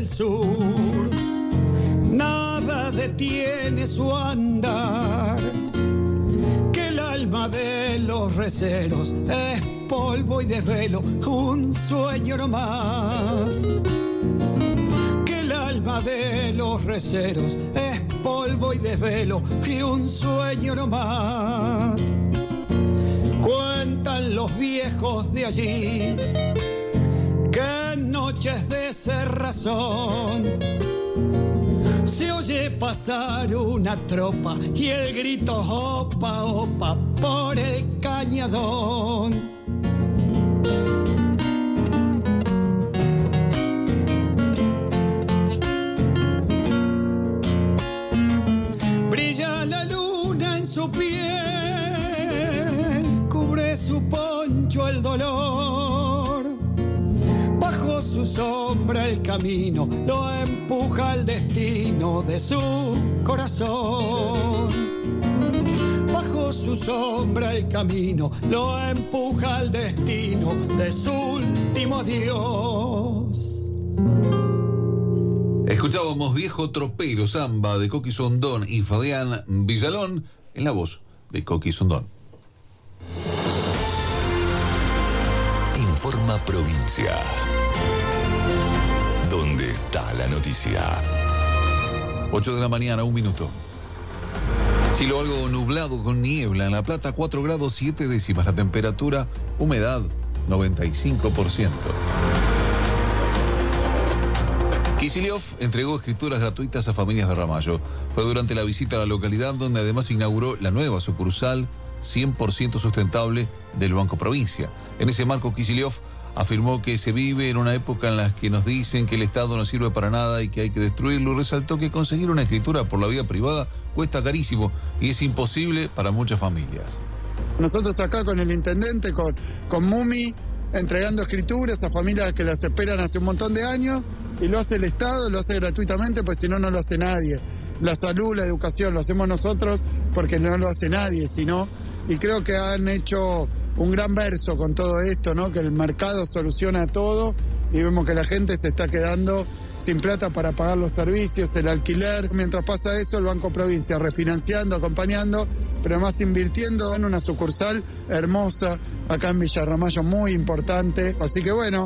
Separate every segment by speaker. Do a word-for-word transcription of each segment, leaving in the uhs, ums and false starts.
Speaker 1: del sur. Nada detiene su andar, que el alma de los receros es polvo y desvelo, un sueño no más. Que el alma de los receros es polvo y desvelo y un sueño no más. Cuentan los viejos de allí que noches de cerrazón se oye pasar una tropa y el grito opa, opa por el cañadón. Brilla la luna en su piel, cubre su poncho el dolor. Bajo su sombra el camino lo empuja el destino de su corazón. Bajo su sombra el camino lo empuja el destino de su último adiós.
Speaker 2: Escuchábamos Viejo Tropero, samba de Coqui Sondón y Fabián Villalón en la voz de Coqui Sondón.
Speaker 3: Informa Provincia. ¿Dónde está la noticia?
Speaker 2: ocho de la mañana, un minuto. Cielo algo nublado con niebla. En La Plata, cuatro grados siete décimas. La temperatura, humedad, noventa y cinco por ciento. Kicillof entregó escrituras gratuitas a familias de Ramallo. Fue durante la visita a la localidad donde además inauguró la nueva sucursal cien por ciento sustentable del Banco Provincia. En ese marco, Kicillof afirmó que se vive en una época en la que nos dicen que el Estado no sirve para nada y que hay que destruirlo. Resaltó que conseguir una escritura por la vía privada cuesta carísimo y es imposible para muchas familias.
Speaker 4: Nosotros acá con el intendente, con, con Mumi, entregando escrituras a familias que las esperan hace un montón de años, y lo hace el Estado, lo hace gratuitamente, pues si no, no lo hace nadie. La salud, la educación, lo hacemos nosotros porque no lo hace nadie, sino, y creo que han hecho un gran verso con todo esto, ¿no? Que el mercado soluciona todo y vemos que la gente se está quedando sin plata para pagar los servicios, el alquiler. Mientras pasa eso, el Banco Provincia refinanciando, acompañando, pero además invirtiendo en una sucursal hermosa acá en Villa Ramallo, muy importante. Así que bueno.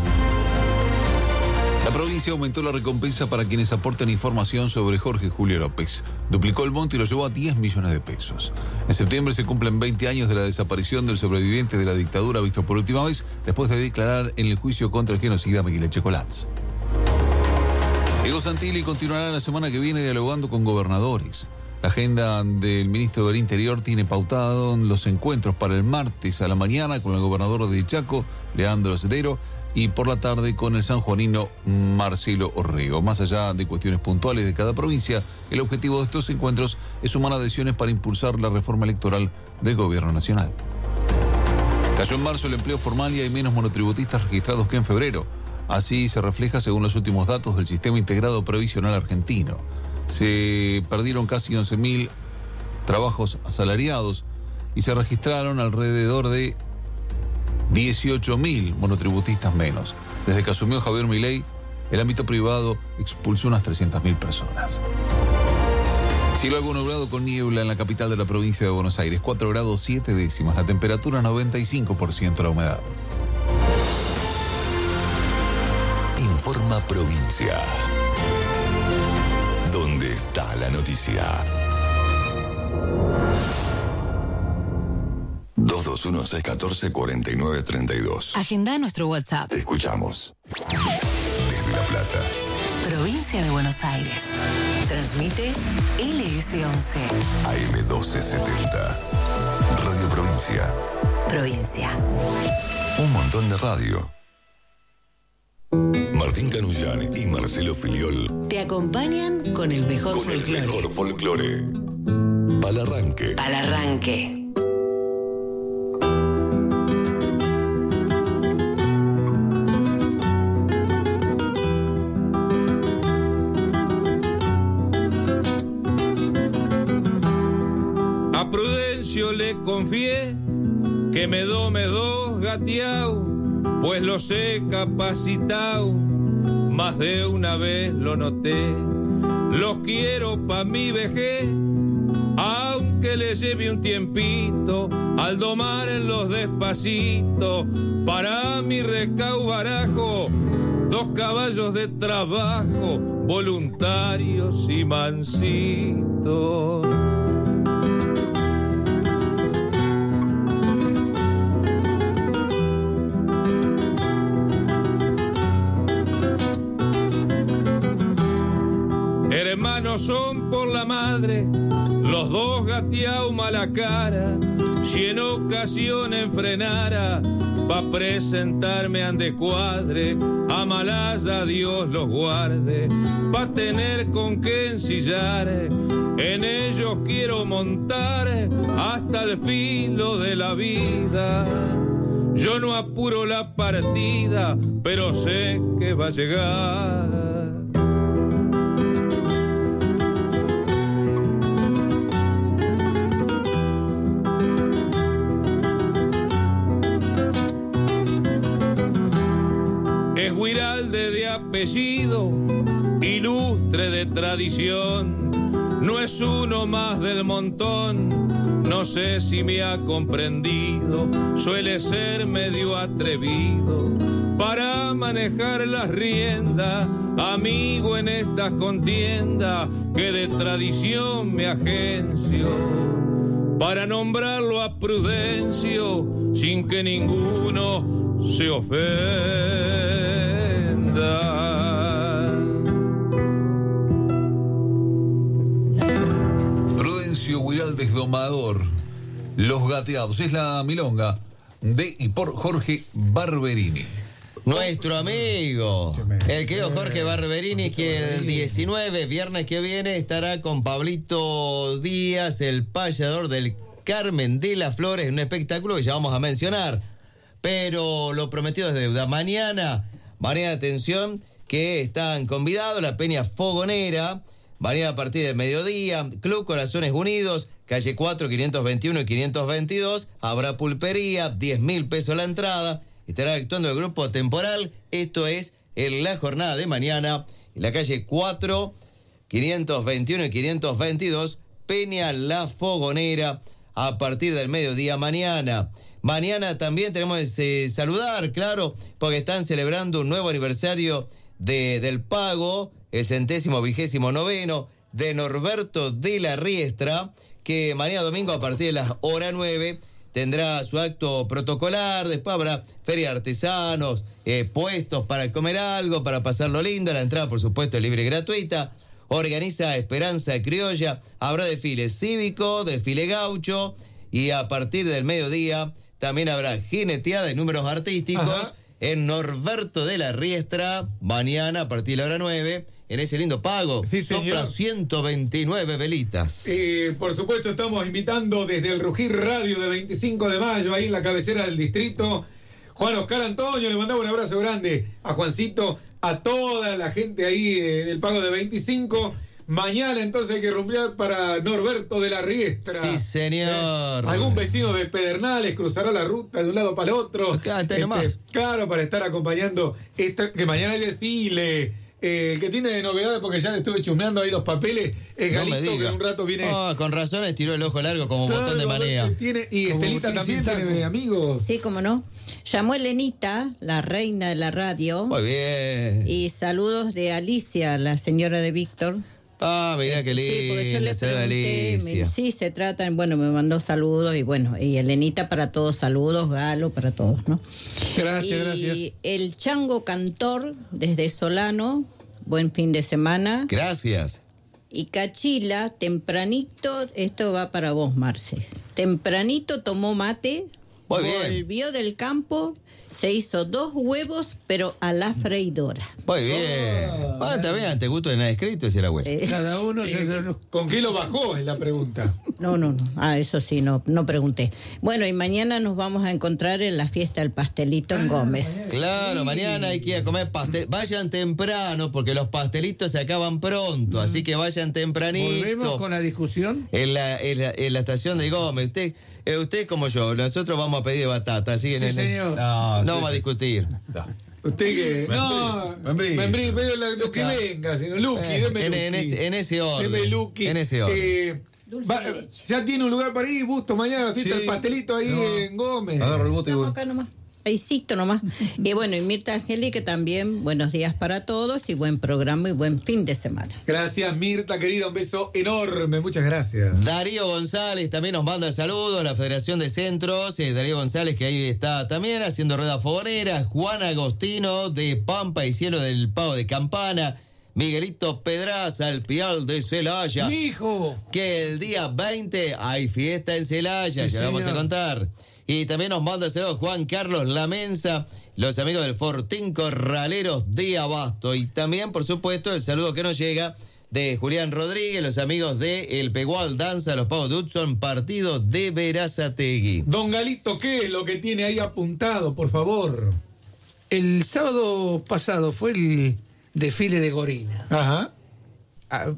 Speaker 2: La provincia aumentó la recompensa para quienes aportan información sobre Jorge Julio López. Duplicó el monto y lo llevó a diez millones de pesos. En septiembre se cumplen veinte años de la desaparición del sobreviviente de la dictadura visto por última vez, después de declarar en el juicio contra el genocida Miguel Echecolatz. Diego Santilli continuará la semana que viene dialogando con gobernadores. La agenda del ministro del Interior tiene pautado los encuentros para el martes a la mañana con el gobernador de Chaco, Leandro Cedero, y por la tarde con el sanjuanino Marcelo Orrego. Más allá de cuestiones puntuales de cada provincia, el objetivo de estos encuentros es sumar adhesiones para impulsar la reforma electoral del gobierno nacional. Cayó en marzo el empleo formal y hay menos monotributistas registrados que en febrero. Así se refleja según los últimos datos del Sistema Integrado Previsional Argentino. Se perdieron casi once mil trabajos asalariados y se registraron alrededor de dieciocho mil monotributistas menos. Desde que asumió Javier Milei, el ámbito privado expulsó unas trescientas mil personas. Cielo algo nublado con niebla en la capital de la provincia de Buenos Aires, cuatro grados siete décimas. La temperatura noventa y cinco por ciento, la humedad.
Speaker 3: Informa Provincia. ¿Dónde está la noticia? dos dos uno, seis uno cuatro, cuatro nueve tres dos.
Speaker 5: Agenda nuestro WhatsApp.
Speaker 3: Te escuchamos. Desde La Plata.
Speaker 5: Provincia de Buenos Aires. Transmite L S once.
Speaker 3: A M doce setenta. Radio Provincia.
Speaker 5: Provincia.
Speaker 3: Un montón de radio. Martín Canullán y Marcelo Filiol
Speaker 5: te acompañan con el mejor
Speaker 3: con
Speaker 5: folclore.
Speaker 3: el mejor folclore. Palarranque.
Speaker 5: Palarranque.
Speaker 6: A Prudencio le confié que me do, me do gateao, pues los he capacitado más de una vez lo noté. Los quiero pa' mi vejez, aunque le lleve un tiempito, al domar en los despacitos, para mi recau barajo, dos caballos de trabajo, voluntarios y mansitos. Hermanos son por la madre, los dos gateaos mala cara, si en ocasión enfrenara, pa' presentarme ande cuadre, a Malaya Dios los guarde, pa' tener con qué ensillar, en ellos quiero montar hasta el filo de la vida. Yo no apuro la partida, pero sé que va a llegar. Es Huiralde de apellido, ilustre de tradición, no es uno más del montón, no sé si me ha comprendido, suele ser medio atrevido para manejar las riendas, amigo en estas contiendas que de tradición me agencio, para nombrarlo a Prudencio sin que ninguno se ofenda.
Speaker 2: Prudencio Huiraldes Domador, Los Gateados, es la milonga de y por Jorge Barberini.
Speaker 7: Nuestro amigo, el querido Jorge Barberini, que el diecinueve, viernes que viene, estará con Pablito Díaz, el payador del Carmen de las Flores, un espectáculo que ya vamos a mencionar. Pero lo prometido es deuda. Mañana, mañana atención, que están convidados la Peña Fogonera, mañana a partir del mediodía, Club Corazones Unidos, calle cuatro, quinientos veintiuno y quinientos veintidós, habrá pulpería, diez mil pesos la entrada, estará actuando el grupo Temporal, esto es en la jornada de mañana, en la calle cuatro, quinientos veintiuno y quinientos veintidós, Peña La Fogonera, a partir del mediodía mañana. Mañana también tenemos que eh, saludar, claro, porque están celebrando un nuevo aniversario de, del pago, el centésimo vigésimo noveno, de Norberto de la Riestra, que mañana domingo a partir de las hora nueve tendrá su acto protocolar, después habrá feria de artesanos, eh, puestos para comer algo, para pasarlo lindo, la entrada por supuesto es libre y gratuita, organiza Esperanza Criolla, habrá desfile cívico, desfile gaucho, y a partir del mediodía también habrá jineteada de números artísticos. Ajá. En Norberto de la Riestra, mañana a partir de la hora nueve, en ese lindo pago.
Speaker 1: Sí,
Speaker 7: sopla ciento veintinueve velitas.
Speaker 1: Eh, por supuesto, estamos invitando desde el Rugir Radio de veinticinco de mayo, ahí en la cabecera del distrito. Juan Oscar Antonio, le mandamos un abrazo grande a Juancito, a toda la gente ahí eh, del pago de veinticinco. Mañana entonces hay que rumbear para Norberto de la Riestra.
Speaker 7: Sí, señor.
Speaker 1: Eh, algún vecino de Pedernales cruzará la ruta de un lado para el otro.
Speaker 7: Acá, este, nomás.
Speaker 1: Claro, para estar acompañando esta, que mañana hay desfile. Eh, que tiene de novedades, porque ya le estuve chusmeando ahí los papeles, es
Speaker 7: no
Speaker 1: Galito, que en un rato viene.
Speaker 7: Oh, con razón estiró el ojo largo como
Speaker 1: claro,
Speaker 7: botón de manía.
Speaker 1: Tiene, y
Speaker 8: Como
Speaker 1: Estelita también
Speaker 8: Crisita,
Speaker 1: tiene amigos.
Speaker 8: Sí, cómo no. Llamó Elenita, la reina de la radio.
Speaker 7: Muy bien.
Speaker 8: Y saludos de Alicia, la señora de Víctor.
Speaker 7: Ah, mira qué lindo.
Speaker 8: Sí, porque yo le
Speaker 7: se ve
Speaker 8: pregunté,
Speaker 7: Alicia.
Speaker 8: me, sí, se tratan, bueno, me mandó saludos y bueno, y Elenita para todos, saludos, Galo para todos, ¿no? y
Speaker 6: Gracias, gracias.
Speaker 8: El Chango Cantor, desde Solano, buen fin de semana.
Speaker 7: Gracias.
Speaker 8: Y Cachila, tempranito, esto va para vos, Marce. Tempranito tomó mate,
Speaker 7: Muy bien.
Speaker 8: volvió del campo, se hizo dos huevos, pero a la freidora.
Speaker 7: Muy bien. Ahora está bien, ante gusto de nada escrito, decía la abuela.
Speaker 8: Eh,
Speaker 6: Cada uno se hace lo-
Speaker 1: ¿Con qué lo bajó? Es la pregunta.
Speaker 8: No, no, no. Ah, eso sí, no, no pregunté. Bueno, y mañana nos vamos a encontrar en la fiesta del pastelito en Gómez.
Speaker 7: Claro, mañana hay que ir a comer pastel. Vayan temprano, porque los pastelitos se acaban pronto, así que vayan tempranito.
Speaker 6: ¿Volvemos con la discusión?
Speaker 7: En la, en la, en la estación de Gómez. Usted, eh, usted como yo, nosotros vamos a pedir batata, así que
Speaker 6: Sí,
Speaker 7: en el-
Speaker 6: señor.
Speaker 7: No, no
Speaker 1: sí,
Speaker 7: vamos a
Speaker 1: sí.
Speaker 7: discutir.
Speaker 1: No.
Speaker 9: Usted que. No,
Speaker 2: Membrí.
Speaker 9: Membrí, pero lo, lo que venga, sino Luqui,
Speaker 7: Eh,
Speaker 9: deme
Speaker 7: en,
Speaker 9: Luqui.
Speaker 7: en ese, en ese orden.
Speaker 9: Deme Luqui.
Speaker 7: En ese orden.
Speaker 9: Eh,
Speaker 8: Dulce
Speaker 9: va-
Speaker 8: de leche.
Speaker 9: ya tiene un lugar para ir, Busto, mañana la fiesta
Speaker 2: Sí.
Speaker 9: del pastelito ahí
Speaker 2: No.
Speaker 9: en Gómez.
Speaker 2: Agarro el bote y voy.
Speaker 8: Estamos acá nomás. Paisito nomás. Y bueno, y Mirta Angélica también, buenos días para todos y buen programa y buen fin de semana.
Speaker 9: Gracias, Mirta, querida, un beso enorme, muchas gracias.
Speaker 7: Darío González también nos manda saludos, la Federación de Centros, eh, Darío González que ahí está también haciendo rueda fogonera, Juan Agostino de Pampa y Cielo del Pavo de Campana, Miguelito Pedraza, el Pial de Celaya,
Speaker 10: Mi hijo.
Speaker 7: que el día veinte hay fiesta en Celaya,
Speaker 10: Sí,
Speaker 7: ya lo vamos a
Speaker 10: señor.
Speaker 7: contar. Y también nos manda saludos Juan Carlos Lamensa, los amigos del Fortín Corraleros de Abasto. Y también, por supuesto, el saludo que nos llega de Julián Rodríguez, los amigos de El Pegual Danza, los Pavos de Hudson, partido de Verazategui.
Speaker 9: Don Galito, ¿qué es lo que tiene ahí apuntado, por favor?
Speaker 10: El sábado pasado fue el desfile de Gorina.
Speaker 9: Ajá.
Speaker 10: Ah,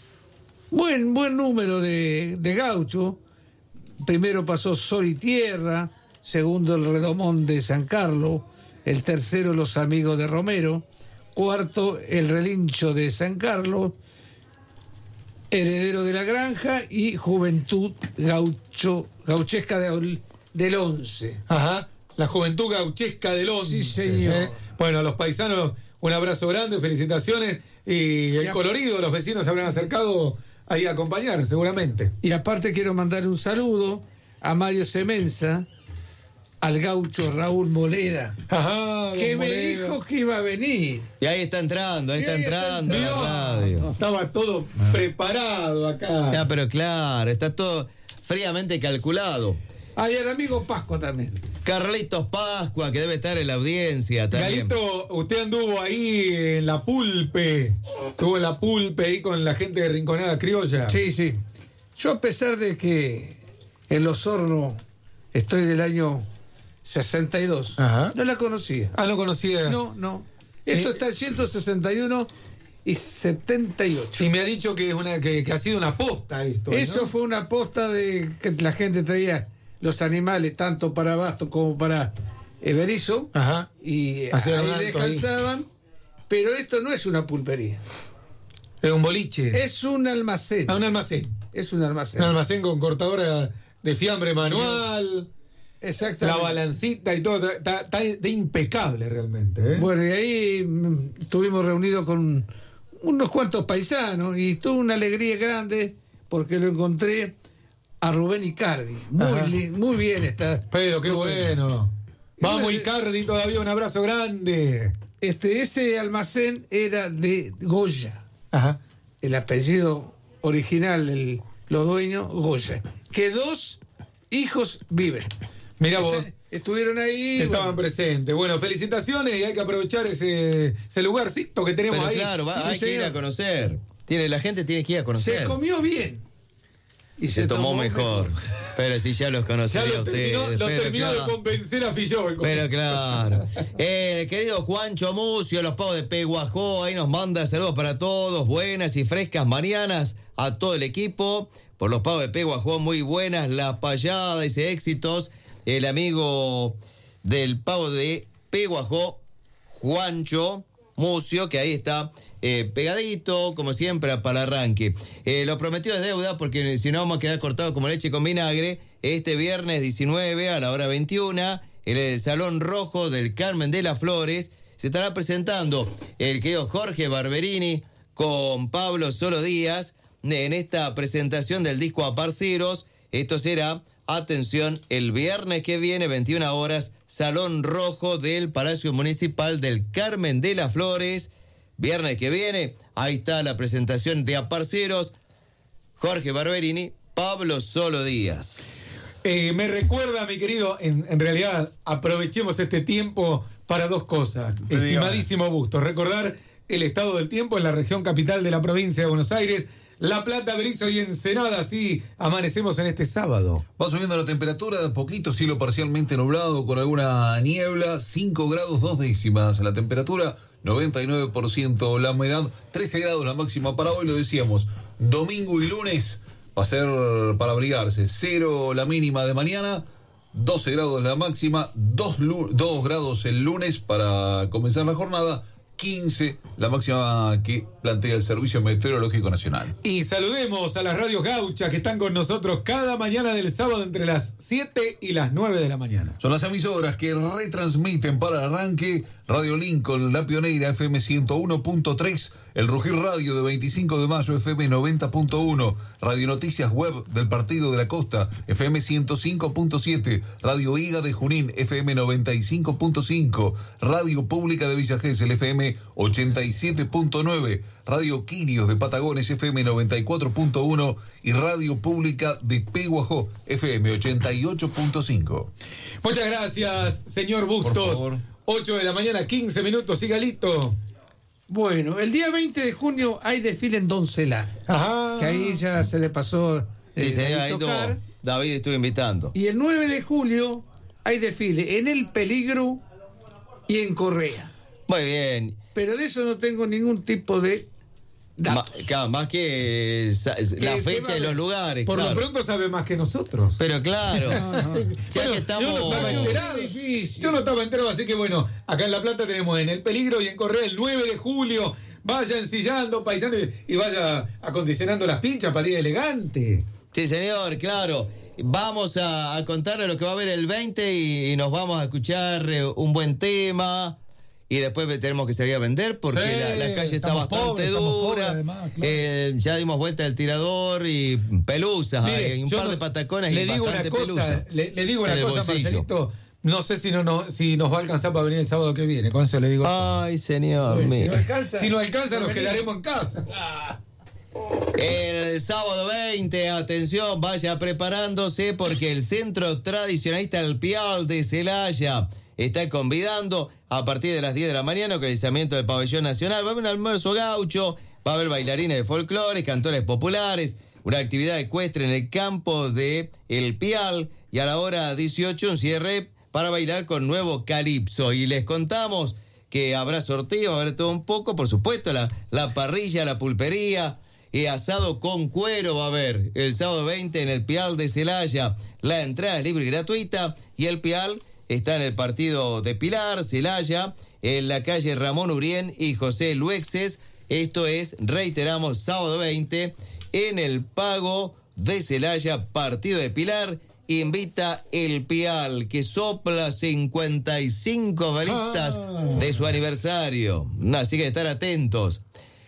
Speaker 10: buen, buen número de, de gaucho. Primero pasó Sol y Tierra, segundo el Redomón de San Carlos, el tercero los Amigos de Romero, cuarto el Relincho de San Carlos, Heredero de la Granja y Juventud Gaucho, Gauchesca de- del Once.
Speaker 9: Ajá. La juventud gauchesca del once.
Speaker 10: Sí, señor.
Speaker 9: ¿eh? Bueno, a los paisanos, un abrazo grande, felicitaciones. Y el
Speaker 10: Ya.
Speaker 9: colorido, los vecinos se habrán acercado ahí a acompañar, seguramente.
Speaker 10: Y aparte quiero mandar un saludo a Mario Semenza, al gaucho Raúl Molera,
Speaker 9: Ajá. don
Speaker 10: que me
Speaker 9: Moreno.
Speaker 10: dijo que iba a venir.
Speaker 7: Y ahí está entrando, ahí
Speaker 10: Y
Speaker 7: está
Speaker 10: ahí está
Speaker 7: entrando a la
Speaker 10: entrando.
Speaker 7: radio.
Speaker 9: Estaba todo preparado acá.
Speaker 7: Ya, pero claro, está todo fríamente calculado.
Speaker 10: Ah, y el amigo Pascua también.
Speaker 7: Carlitos Pascua, que debe estar en la audiencia también.
Speaker 9: Galito, usted anduvo ahí en la pulpe. Estuvo en la pulpe ahí con la gente de Rinconada Criolla.
Speaker 10: Sí, sí. Yo a pesar de que en Los Hornos estoy del año sesenta y dos,
Speaker 9: Ajá.
Speaker 10: no la conocía.
Speaker 9: Ah, no conocía.
Speaker 10: No, no. Esto
Speaker 9: Eh,
Speaker 10: está en ciento sesenta y uno y setenta y ocho.
Speaker 9: Y me ha dicho que es una que, que ha sido una posta esto.
Speaker 10: Eso
Speaker 9: ¿no?
Speaker 10: fue una posta de que la gente traía los animales tanto para Abasto como para eh, Berizo.
Speaker 9: Ajá.
Speaker 10: Y
Speaker 9: Hacían un
Speaker 10: ahí
Speaker 9: alto ahí.
Speaker 10: descansaban. Pero esto no es una pulpería.
Speaker 9: Es un boliche.
Speaker 10: Es un almacén.
Speaker 9: Ah, un almacén.
Speaker 10: Es un almacén.
Speaker 9: Un almacén con cortadora de fiambre manual, la
Speaker 10: Exactamente.
Speaker 9: balancita y todo. Está, está de impecable realmente. ¿eh?
Speaker 10: Bueno, y ahí mm, estuvimos reunidos con unos cuantos paisanos y tuve una alegría grande porque lo encontré a Rubén Icardi. Muy,
Speaker 9: Ajá.
Speaker 10: li- muy bien está.
Speaker 9: Pero qué
Speaker 10: Rubén.
Speaker 9: bueno. Vamos,
Speaker 10: Bueno,
Speaker 9: Icardi, todavía un abrazo grande.
Speaker 10: Este, ese almacén era de Goya.
Speaker 9: Ajá.
Speaker 10: El apellido original de los dueños, Goya. Que dos hijos viven.
Speaker 9: Mira vos.
Speaker 10: Este, estuvieron ahí.
Speaker 9: Estaban
Speaker 10: bueno,
Speaker 9: presentes. Bueno, felicitaciones y hay que aprovechar ese, ese lugarcito que tenemos
Speaker 7: Pero
Speaker 9: ahí.
Speaker 7: claro, va-
Speaker 10: Sí,
Speaker 7: hay que ir
Speaker 10: señor.
Speaker 7: a conocer. Tiene, la gente tiene que ir a conocer.
Speaker 10: se comió bien. Y
Speaker 7: se, tomó, mejor. Pero si ya los
Speaker 9: Ya
Speaker 7: conocería
Speaker 9: lo
Speaker 7: ustedes.
Speaker 9: terminó, lo
Speaker 7: pero
Speaker 9: terminó
Speaker 7: claro.
Speaker 9: de convencer a Fillol.
Speaker 7: Pero claro. El querido Juancho Mucio, los pavos de Peguajó, ahí nos manda saludos para todos. Buenas y frescas mañanas a todo el equipo. Por los pavos de Peguajó, muy buenas las payadas y éxitos. El amigo del pavo de Peguajó, Juancho Mucio, que ahí está eh, pegadito, como siempre, para el arranque. Eh, lo prometido es deuda, porque si no vamos a quedar cortados como leche con vinagre. Este viernes diecinueve a la hora veintiuna, en el Salón Rojo del Carmen de las Flores, se estará presentando el querido Jorge Barberini con Pablo Solo Díaz en esta presentación del disco A Parceros. Esto será, atención, el viernes que viene, veintiuna horas, Salón Rojo del Palacio Municipal del Carmen de las Flores. Viernes que viene, ahí está la presentación de A Parceros, Jorge Barberini, Pablo Solo Díaz.
Speaker 9: Eh, me recuerda, mi querido, en, en realidad aprovechemos este tiempo para dos cosas. Estimadísimo Busto, recordar el estado del tiempo en la región capital de la provincia de Buenos Aires, La Plata, Berizo y Ensenada. Así amanecemos en este sábado.
Speaker 2: Va subiendo la temperatura de a poquito, cielo parcialmente nublado con alguna niebla, cinco grados dos décimas la temperatura, noventa y nueve por ciento la humedad, trece grados la máxima para hoy, lo decíamos, domingo y lunes va a ser para abrigarse, cero la mínima de mañana, doce grados la máxima, dos grados el lunes para comenzar la jornada, quince la máxima que plantea el Servicio Meteorológico Nacional.
Speaker 9: Y saludemos a las radios gauchas que están con nosotros cada mañana del sábado entre las siete y las nueve de la mañana.
Speaker 2: Son las emisoras que retransmiten para el arranque: Radio Lincoln, La Pionera, F M ciento uno punto tres, El Rugir Radio de veinticinco de mayo, F M noventa punto uno, Radio Noticias Web del Partido de la Costa, F M ciento cinco punto siete, Radio Higa de Junín, F M noventa y cinco punto cinco, Radio Pública de Villa Gesell, F M ochenta y siete punto nueve, Radio Quirios de Patagones, F M noventa y cuatro punto uno y Radio Pública de Peguajó, F M ochenta y ocho punto cinco.
Speaker 9: Muchas gracias, señor Bustos.
Speaker 2: Por favor.
Speaker 9: ocho de la mañana, quince minutos, Sigalito.
Speaker 10: Bueno, el día veinte de junio hay desfile en Doncelá.
Speaker 9: Ajá.
Speaker 10: Que ahí ya se le pasó eh,
Speaker 7: Sí, señor, ahí
Speaker 10: tocar.
Speaker 7: tuvo- David estuvo invitando.
Speaker 10: Y el nueve de julio hay desfile en El Peligro y en Correa.
Speaker 7: Muy bien.
Speaker 10: Pero de eso no tengo ningún tipo de
Speaker 7: Ma-
Speaker 10: datos.
Speaker 7: claro, más que sa- la
Speaker 10: ¿Qué- qué
Speaker 7: fecha
Speaker 10: va a
Speaker 7: y los
Speaker 10: haber?
Speaker 7: lugares.
Speaker 9: Por
Speaker 7: claro.
Speaker 9: lo pronto sabe más que nosotros.
Speaker 7: Pero claro,
Speaker 10: No, no.
Speaker 7: ya
Speaker 9: Bueno,
Speaker 7: que estamos.
Speaker 9: Yo no estaba enterado.
Speaker 10: Qué difícil.
Speaker 9: Yo no estaba enterado, así que bueno, acá en La Plata tenemos en El Peligro y en Correa el nueve de julio. Vaya ensillando, paisano, y, y vaya acondicionando las pinchas para ir elegante.
Speaker 7: Sí, señor, claro. Vamos a, a contarle lo que va a haber el veinte y, y nos vamos a escuchar eh, un buen tema. Y después tenemos que salir a vender porque
Speaker 9: Sí,
Speaker 7: la, la calle está
Speaker 9: estamos
Speaker 7: bastante
Speaker 9: pobres, estamos
Speaker 7: dura.
Speaker 9: pobres además, claro.
Speaker 7: Eh, ya dimos vuelta al tirador y pelusas,
Speaker 9: Mire,
Speaker 7: hay un
Speaker 9: yo
Speaker 7: par
Speaker 9: no-
Speaker 7: de patacones
Speaker 9: le
Speaker 7: y
Speaker 9: digo
Speaker 7: bastante
Speaker 9: una cosa,
Speaker 7: pelusa.
Speaker 9: le, le digo una
Speaker 7: en el
Speaker 9: cosa,
Speaker 7: bolsillo.
Speaker 9: Marcelito. No sé si, no, no, si nos va a alcanzar para venir el sábado que viene. Con eso le digo.
Speaker 7: Ay, señor,
Speaker 10: Pues, si
Speaker 7: mire.
Speaker 10: no alcanza,
Speaker 9: si no alcanza, nos
Speaker 10: venimos.
Speaker 9: quedaremos en casa.
Speaker 7: El sábado veinte, atención, vaya preparándose porque el Centro Tradicionalista El Pial de Celaya está convidando a partir de las diez de la mañana, localizamiento del Pabellón Nacional. Va a haber un almuerzo gaucho, va a haber bailarines de folclore, cantores populares, una actividad ecuestre en el campo de El Pial y a la hora dieciocho un cierre para bailar con nuevo calipso. Y les contamos que habrá sorteo, va a haber todo un poco, por supuesto, la, la parrilla, la pulpería, y asado con cuero va a haber el sábado veinte en el Pial de Celaya. La entrada es libre y gratuita y el Pial está en el partido de Pilar, Celaya, en la calle Ramón Urien y José Luexes. Esto es, reiteramos, sábado veinte en el Pago de Celaya, partido de Pilar. Invita el Pial, que sopla cincuenta y cinco velitas
Speaker 9: Ah.
Speaker 7: de su aniversario. Así que estar atentos.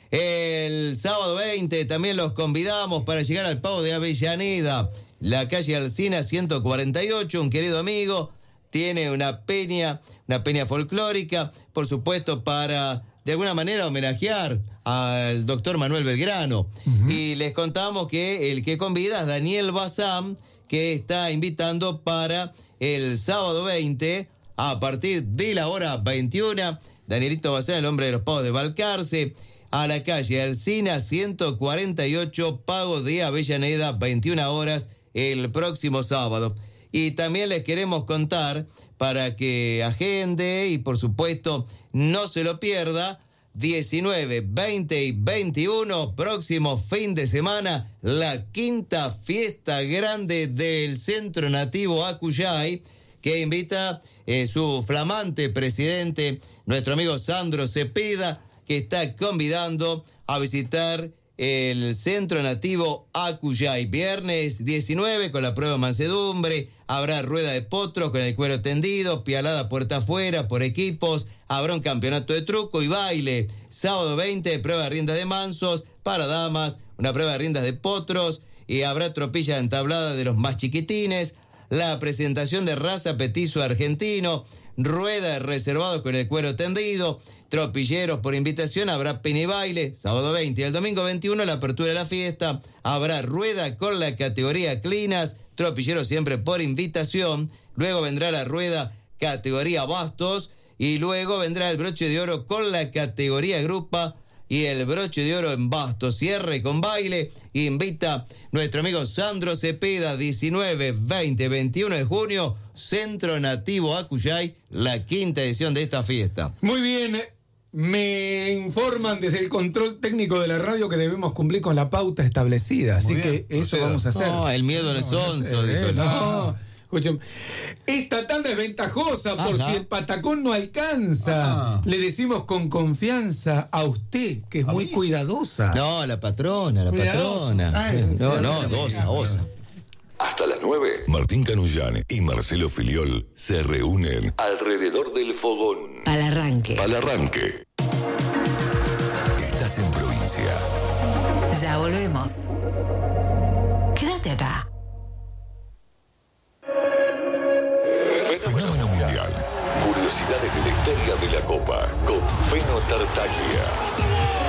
Speaker 7: El sábado veinte también los convidamos para llegar al Pago de Avellaneda, la calle Alsina ciento cuarenta y ocho. Un querido amigo tiene una peña, una peña folclórica, por supuesto, para de alguna manera homenajear al doctor Manuel Belgrano. Uh-huh. Y les contamos que el que convida es Daniel Bazán, que está invitando para el sábado veinte a partir de la hora veintiuna. Danielito Bazán, el hombre de los pagos de Balcarce, a la calle Alsina ciento cuarenta y ocho, Pago de Avellaneda, veintiuna horas el próximo sábado. Y también les queremos contar, para que agende y por supuesto no se lo pierda, diecinueve, veinte y veintiuno, próximo fin de semana, la quinta fiesta grande del Centro Nativo Acuyay, que invita eh, su flamante presidente, nuestro amigo Sandro Cepeda, que está convidando a visitar el Centro Nativo Acuyay. Viernes diecinueve con la prueba de mansedumbre, habrá rueda de potros con el cuero tendido, pialada puerta afuera por equipos, habrá un campeonato de truco y baile. Sábado veinte, prueba de riendas de mansos para damas, una prueba de riendas de potros y habrá tropilla entablada de los más chiquitines, la presentación de raza petizo argentino, rueda de reservados con el cuero tendido, tropilleros por invitación, habrá peña y baile, sábado veinte y el domingo veintiuno la apertura de la fiesta, habrá rueda con la categoría clinas, tropilleros siempre por invitación, luego vendrá la rueda categoría bastos y luego vendrá el broche de oro con la categoría grupa y el broche de oro en bastos, cierre con baile, invita nuestro amigo Sandro Cepeda, diecinueve, veinte, veintiuno de junio, Centro Nativo Acuyay, la quinta edición de esta fiesta.
Speaker 9: Muy bien, me informan desde el control técnico de la radio que debemos cumplir con la pauta establecida, así
Speaker 2: Muy bien,
Speaker 9: que eso
Speaker 2: proceda.
Speaker 9: vamos a hacer.
Speaker 7: No, el miedo no es onzo,
Speaker 9: no,
Speaker 7: dijo
Speaker 9: sé,
Speaker 7: el-
Speaker 9: no. Escuchen, esta tanda es ventajosa por
Speaker 7: Ajá.
Speaker 9: si el patacón no alcanza.
Speaker 7: Ah.
Speaker 9: Le decimos con confianza a usted, que es muy cuidadosa.
Speaker 7: No, la patrona, la
Speaker 10: Cuidadoso.
Speaker 7: patrona.
Speaker 9: Ay,
Speaker 7: No, no, osa, osa.
Speaker 3: Hasta las nueve, Martín Canullán y Marcelo Filiol se reúnen alrededor del fogón.
Speaker 5: Al arranque.
Speaker 3: Al arranque. Estás en provincia.
Speaker 5: Ya volvemos. Quédate acá.
Speaker 3: Fenómeno mundial. Curiosidades de la historia de la Copa con Feno Tartaglia.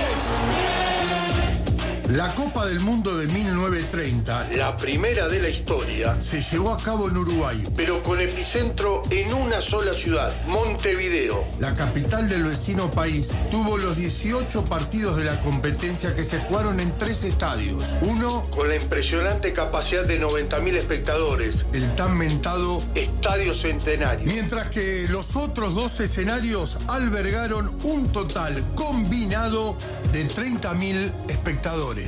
Speaker 11: La Copa del Mundo de mil novecientos treinta, la primera de la historia, se llevó a cabo en Uruguay, pero con epicentro en una sola ciudad, Montevideo. La capital del vecino país tuvo los dieciocho partidos de la competencia que se jugaron en tres estadios. Uno con la impresionante capacidad de noventa mil espectadores, el tan mentado Estadio Centenario. Mientras que los otros dos escenarios albergaron un total combinado de treinta mil espectadores.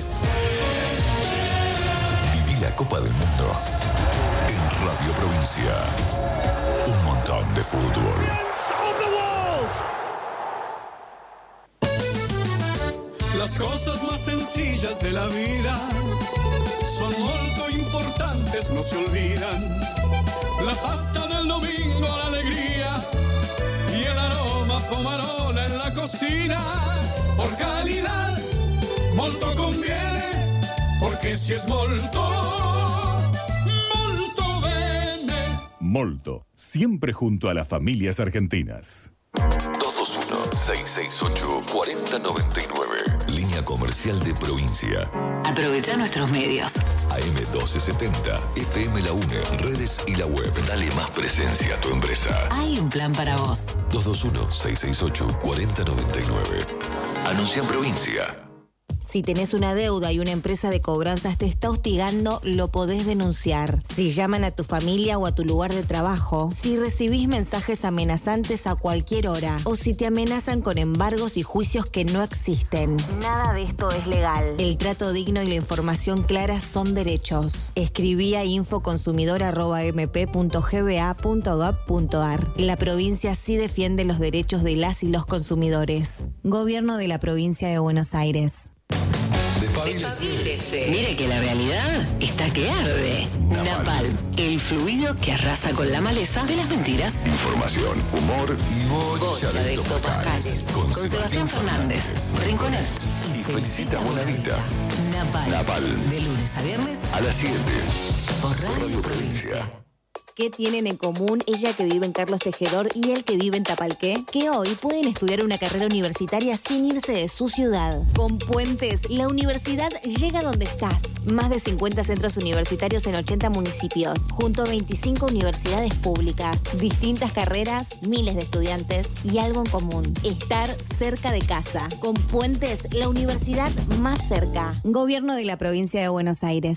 Speaker 3: Viví la Copa del Mundo en Radio Provincia. Un montón de fútbol.
Speaker 1: Las cosas más sencillas de la vida son muy importantes, no se olvidan. La pasta del domingo, la alegría y el aroma pomarola en la cocina. Por calidad, molto conviene, porque si es molto, molto bene.
Speaker 3: Molto, siempre junto a las familias argentinas. dos dos uno, seis seis ocho, cuatro cero nueve nueve. Línea comercial de provincia.
Speaker 5: Aprovecha nuestros medios.
Speaker 3: A M doce setenta, F M La UNE, redes y la web. Dale más presencia a tu empresa.
Speaker 5: Hay un plan para vos.
Speaker 3: dos dos uno, seis seis ocho, cuatro cero nueve nueve. Anuncia en provincia.
Speaker 12: Si tenés una deuda y una empresa de cobranzas te está hostigando, lo podés denunciar. Si llaman a tu familia o a tu lugar de trabajo, si recibís mensajes amenazantes a cualquier hora, o si te amenazan con embargos y juicios que no existen. Nada de esto es legal. El trato digno y la información clara son derechos. Escribí a infoconsumidor arroba m p punto g b a punto gob punto a r. La provincia sí defiende los derechos de las y los consumidores. Gobierno de la Provincia de Buenos Aires.
Speaker 5: Despabilese. Mire que la realidad está que arde. Napalm, el fluido que arrasa con la maleza de las mentiras.
Speaker 3: Información, humor y bocha,
Speaker 5: Bocha de hectopascales. Con, con Sebastián Fernández, Rinconet
Speaker 3: y Felicita Bonavita.
Speaker 5: Napalm.
Speaker 3: Napalm.
Speaker 5: De lunes a viernes
Speaker 3: A las siete.
Speaker 5: por Radio,
Speaker 3: Radio
Speaker 5: Provincia.
Speaker 3: Provincia.
Speaker 12: ¿Qué tienen en común ella que vive en Carlos Tejedor y él que vive en Tapalqué? Que hoy pueden estudiar una carrera universitaria sin irse de su ciudad. Con Puentes, la universidad llega donde estás. Más de cincuenta centros universitarios en ochenta municipios, junto a veinticinco universidades públicas. Distintas carreras, miles de estudiantes y algo en común: estar cerca de casa. Con Puentes, la universidad más cerca. Gobierno de la Provincia de Buenos Aires.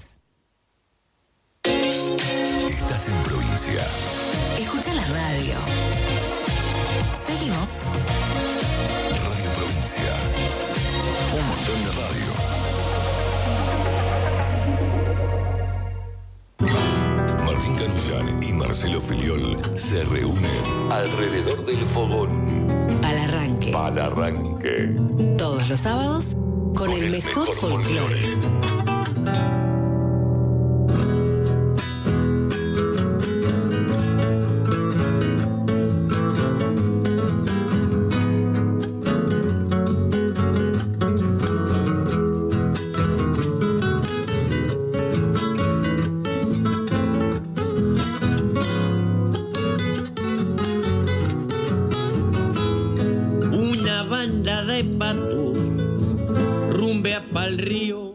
Speaker 3: Estás en provincia.
Speaker 5: Escucha la radio. Seguimos.
Speaker 3: Radio Provincia. Un montón de radio. Martín Canullán y Marcelo Filiol se reúnen alrededor del fogón.
Speaker 5: Al arranque.
Speaker 3: Al arranque.
Speaker 5: Todos los sábados con, el, mejor, folclore.
Speaker 13: Una banda de patos rumbea pa'l río.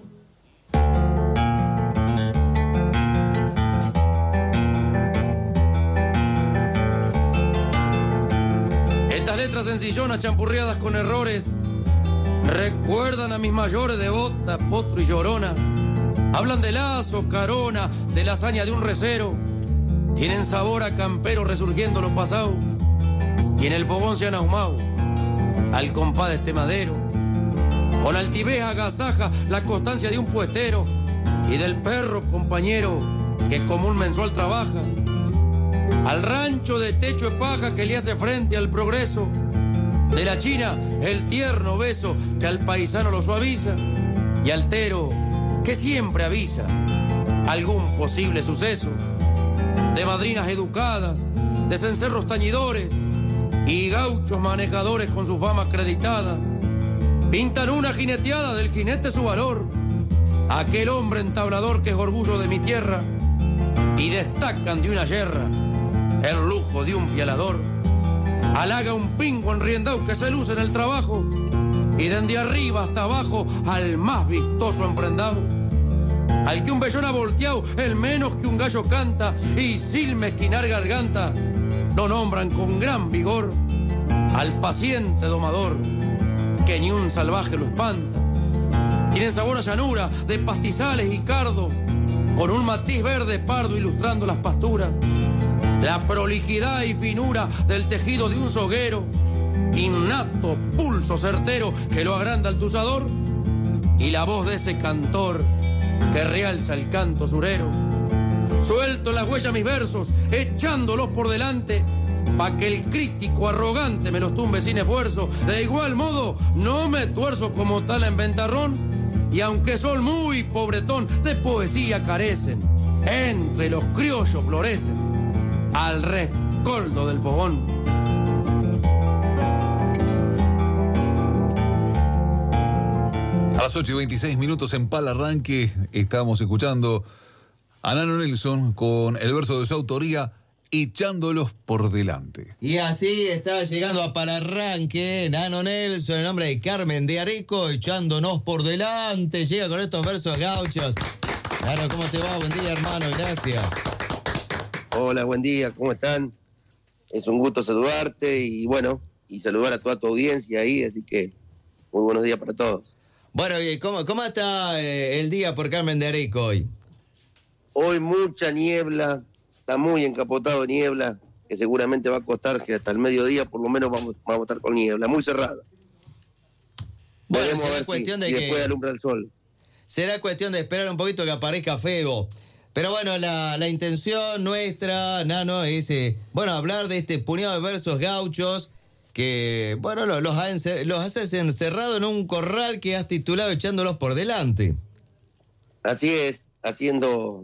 Speaker 6: Estas letras sencillonas, champurreadas con errores, recuerdan a mis mayores de Bota, Potro y Llorona. Hablan de lazo, carona, de la hazaña de un recero. Tienen sabor a campero resurgiendo los pasados. Y en el fogón se han ahumado al compás de este madero. Con altivez agasaja la constancia de un puestero y del perro compañero que como un mensual trabaja.
Speaker 14: al rancho de techo de paja que le hace frente al progreso, de la China el tierno beso que al paisano lo suaviza, y altero que siempre avisa algún posible suceso, de madrinas educadas, de cencerros tañidores y gauchos manejadores con su fama acreditada, pintan una jineteada del jinete su valor, aquel hombre entablador que es orgullo de mi tierra, y destacan de una yerra el lujo de un pialador. Halaga un pingo enriendao que se luce en el trabajo, y desde arriba hasta abajo al más vistoso emprendado, al que un vellón ha volteado el menos que un gallo canta, y sin mezquinar garganta no nombran con gran vigor al paciente domador que ni un salvaje lo espanta. Tienen sabor a llanura de pastizales y cardo, con un matiz verde pardo ilustrando las pasturas, la prolijidad y finura del tejido de un soguero, innato pulso certero que lo agranda el tuzador, y la voz de ese cantor que realza el canto surero. Suelto en las huellas mis versos, echándolos por delante, pa' que el crítico arrogante me los tumbe sin esfuerzo. De igual modo, no me tuerzo como tal en ventarrón, y aunque son muy pobretón, de poesía carecen, entre los criollos florecen al rescoldo del fogón.
Speaker 2: A las ocho y veintiséis minutos en Pal Arranque estamos escuchando a Nano Nelson con el verso de su autoría, Echándolos por delante.
Speaker 7: Y así está llegando a Pal Arranque Nano Nelson, el nombre de Carmen de Areco, Echándonos por delante. Llega con estos versos gauchos. Nano, ¿cómo te va? Buen día, hermano, gracias.
Speaker 15: Hola, buen día, ¿cómo están? Es un gusto saludarte y bueno, y saludar a toda tu audiencia ahí, así que muy buenos días para todos.
Speaker 7: Bueno, ¿cómo, cómo está eh, el día por Carmen de Areco hoy?
Speaker 15: Hoy mucha niebla, está muy encapotado de niebla, que seguramente va a costar que hasta el mediodía por lo menos vamos, vamos a estar con niebla, muy cerrada.
Speaker 7: Bueno,
Speaker 15: Veremos
Speaker 7: será
Speaker 15: a ver
Speaker 7: cuestión
Speaker 15: si,
Speaker 7: de
Speaker 15: si
Speaker 7: que...
Speaker 15: después alumbra el sol.
Speaker 7: Será cuestión de esperar un poquito que aparezca Febo. Pero bueno, la, la intención nuestra, Nano, es, eh, bueno, hablar de este puñado de versos gauchos que, bueno, los, los, ha encer- los has encerrado en un corral que has titulado Echándolos por delante.
Speaker 15: Así es, haciendo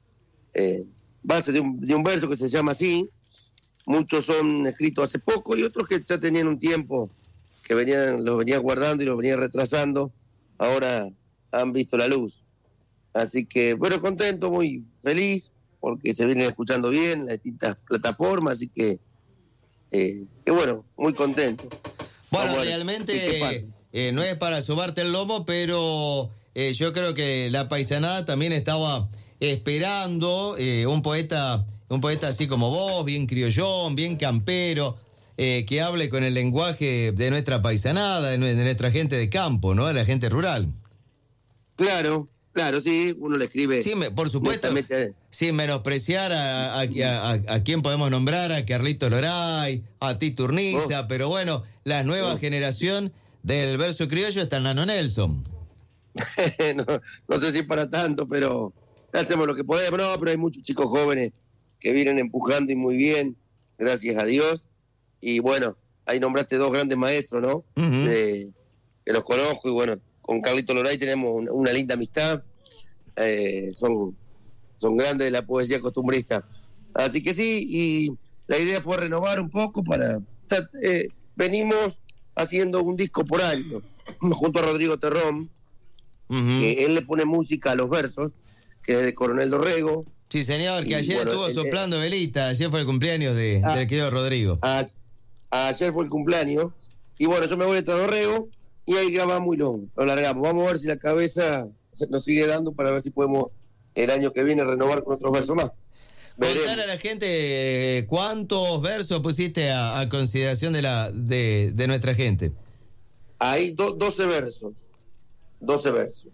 Speaker 15: eh, base de un, de un verso que se llama así. Muchos son escritos hace poco y otros que ya tenían un tiempo, que venían, los venían guardando y los venían retrasando, ahora han visto la luz. Así que, bueno, contento, muy feliz, porque se vienen escuchando bien en las distintas plataformas, así que, eh, que bueno, muy contento.
Speaker 7: Bueno,
Speaker 15: Vamos
Speaker 7: realmente eh, no es para sobarte el lomo, pero eh, yo creo que la paisanada también estaba esperando eh, un poeta, un poeta así como vos, bien criollón, bien campero, eh, que hable con el lenguaje de nuestra paisanada, de nuestra gente de campo, ¿no? De la gente rural.
Speaker 15: Claro. Claro, sí, uno le escribe.
Speaker 7: Sí, me, por supuesto, sin menospreciar a, a, a, a, a quién podemos nombrar, a Carlito Loray, a Tito Urniza, oh. pero bueno, la nueva oh. generación del verso criollo está en Nano Nelson.
Speaker 15: no, no sé si para tanto, pero hacemos lo que podemos. No, pero hay muchos chicos jóvenes que vienen empujando y muy bien, gracias a Dios. Y bueno, ahí nombraste dos grandes maestros, ¿no? Uh-huh. De, que los conozco y bueno, con Carlito Loray tenemos una, una linda amistad, eh, son, son grandes de la poesía costumbrista. Así que sí, y la idea fue renovar un poco para... Eh, venimos haciendo un disco por año, junto a Rodrigo Terrón, uh-huh. que él le pone música a los versos, que es de Coronel Dorrego.
Speaker 7: Sí, señor, que
Speaker 15: y,
Speaker 7: ayer
Speaker 15: bueno,
Speaker 7: estuvo
Speaker 15: eh,
Speaker 7: soplando velita, ayer fue el cumpleaños de, a, del querido Rodrigo.
Speaker 15: A, a ayer fue el cumpleaños, y bueno, yo me voy a Dorrego, y ahí grabamos y lo, lo largamos. Vamos a ver si la cabeza nos sigue dando para ver si podemos el año que viene renovar con otros versos más.
Speaker 7: Contar a la gente eh, cuántos versos pusiste a, a consideración de la de, de nuestra gente.
Speaker 15: Hay do, doce versos. doce versos.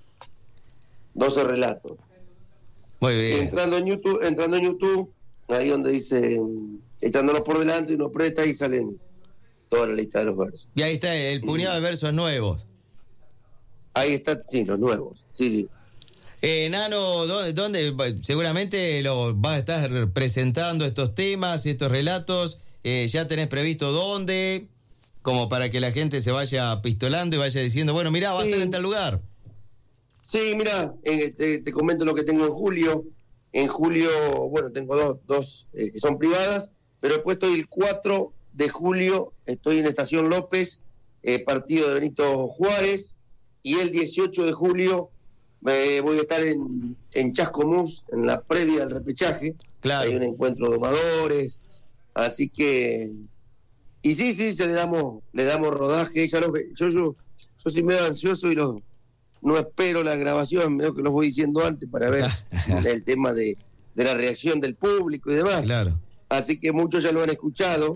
Speaker 15: doce relatos.
Speaker 7: Muy bien.
Speaker 15: Entrando en YouTube, entrando en YouTube, ahí donde dice Echándonos por delante, uno aprieta y salen toda la lista de los versos.
Speaker 7: Y ahí está el puñado de versos nuevos.
Speaker 15: Ahí está, sí, los nuevos, sí, sí.
Speaker 7: Eh, Nano, ¿dónde, dónde? Seguramente lo vas a estar presentando estos temas, estos relatos. Eh, ¿Ya tenés previsto dónde? Como para que la gente se vaya pistolando y vaya diciendo, bueno, mirá, va sí. a estar en tal lugar.
Speaker 15: Sí, mira, eh, te, te comento lo que tengo en julio. En julio, bueno, tengo dos, dos eh, que son privadas, pero después estoy el cuatro de julio, estoy en Estación López, eh, partido de Benito Juárez, y el dieciocho de julio eh, voy a estar en, en Chascomús, en la previa del repechaje.
Speaker 7: Claro.
Speaker 15: Hay un encuentro de domadores, así que... Y sí, sí, ya le damos, le damos rodaje. Ya lo, yo, yo, yo soy medio ansioso y lo, no espero la grabación, medio que lo voy diciendo antes para ver el tema de, de la reacción del público y demás.
Speaker 7: Claro.
Speaker 15: Así que muchos ya lo han escuchado.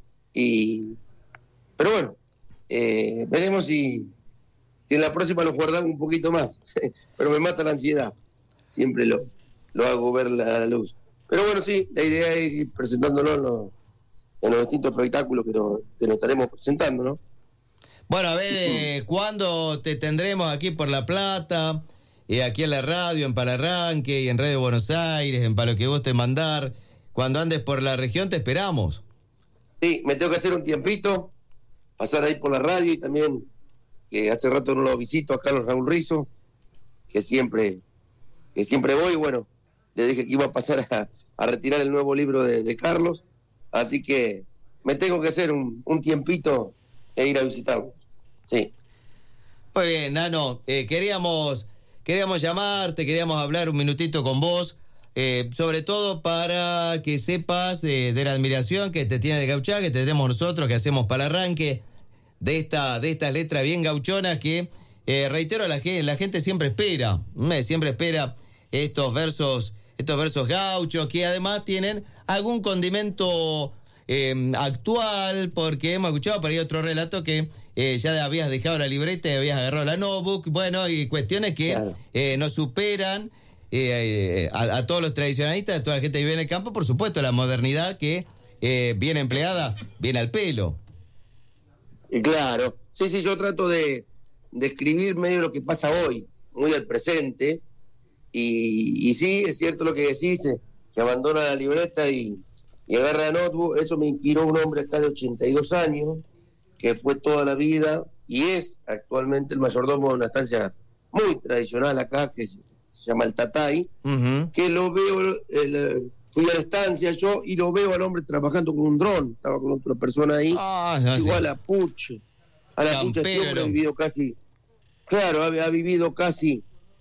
Speaker 15: y Pero bueno, eh, veremos si, si en la próxima lo guardamos un poquito más. Pero me mata la ansiedad. Siempre lo, lo hago ver la, la luz. Pero bueno, sí, la idea es ir presentándolo en los... en los distintos espectáculos que nos, que nos estaremos presentando, ¿no?
Speaker 7: Bueno, a ver, eh, ¿cuándo te tendremos aquí por La Plata? Eh, aquí en la radio, en Palarranque y en Radio Buenos Aires, en Para lo que guste mandar. Cuando andes por la región te esperamos.
Speaker 15: Sí, me tengo que hacer un tiempito, pasar ahí por la radio y también, que hace rato no lo visito, a Carlos Raúl Rizzo, que siempre, que siempre voy, bueno, le dije que iba a pasar a, a retirar el nuevo libro de, de Carlos. Así que me tengo que hacer un, un tiempito e ir a visitarlo. Sí.
Speaker 7: Muy bien, Nano. Eh, queríamos, queríamos llamarte, queríamos hablar un minutito con vos, eh, sobre todo para que sepas eh, de la admiración que te tiene el gauchá, que tenemos nosotros, que hacemos Palarranque, de esta, de estas letras bien gauchonas que, eh, reitero, la, la gente siempre espera, eh, siempre espera estos versos, estos versos gauchos, que además tienen algún condimento eh, actual, porque hemos escuchado por ahí otro relato que eh, ya habías dejado la libreta y habías agarrado la notebook, bueno, y cuestiones que claro. eh, nos superan eh, a, a todos los tradicionalistas, a toda la gente que vive en el campo, por supuesto, la modernidad que eh, bien empleada, viene al pelo.
Speaker 15: Y claro, sí, sí, yo trato de, de escribir medio lo que pasa hoy, muy al presente, y, y sí, es cierto lo que decís, eh, que abandona la libreta y, y agarra la notebook. Eso me inspiró un hombre acá de ochenta y dos años, que fue toda la vida y es actualmente el mayordomo de una estancia muy tradicional acá, que se, se llama el Tatay, uh-huh. que lo veo, el, fui a la estancia yo y lo veo al hombre trabajando con un dron, estaba con otra persona ahí, ah, igual sí. a Puche, a la Puche, este hombre ha vivido casi, claro, ha, ha vivido casi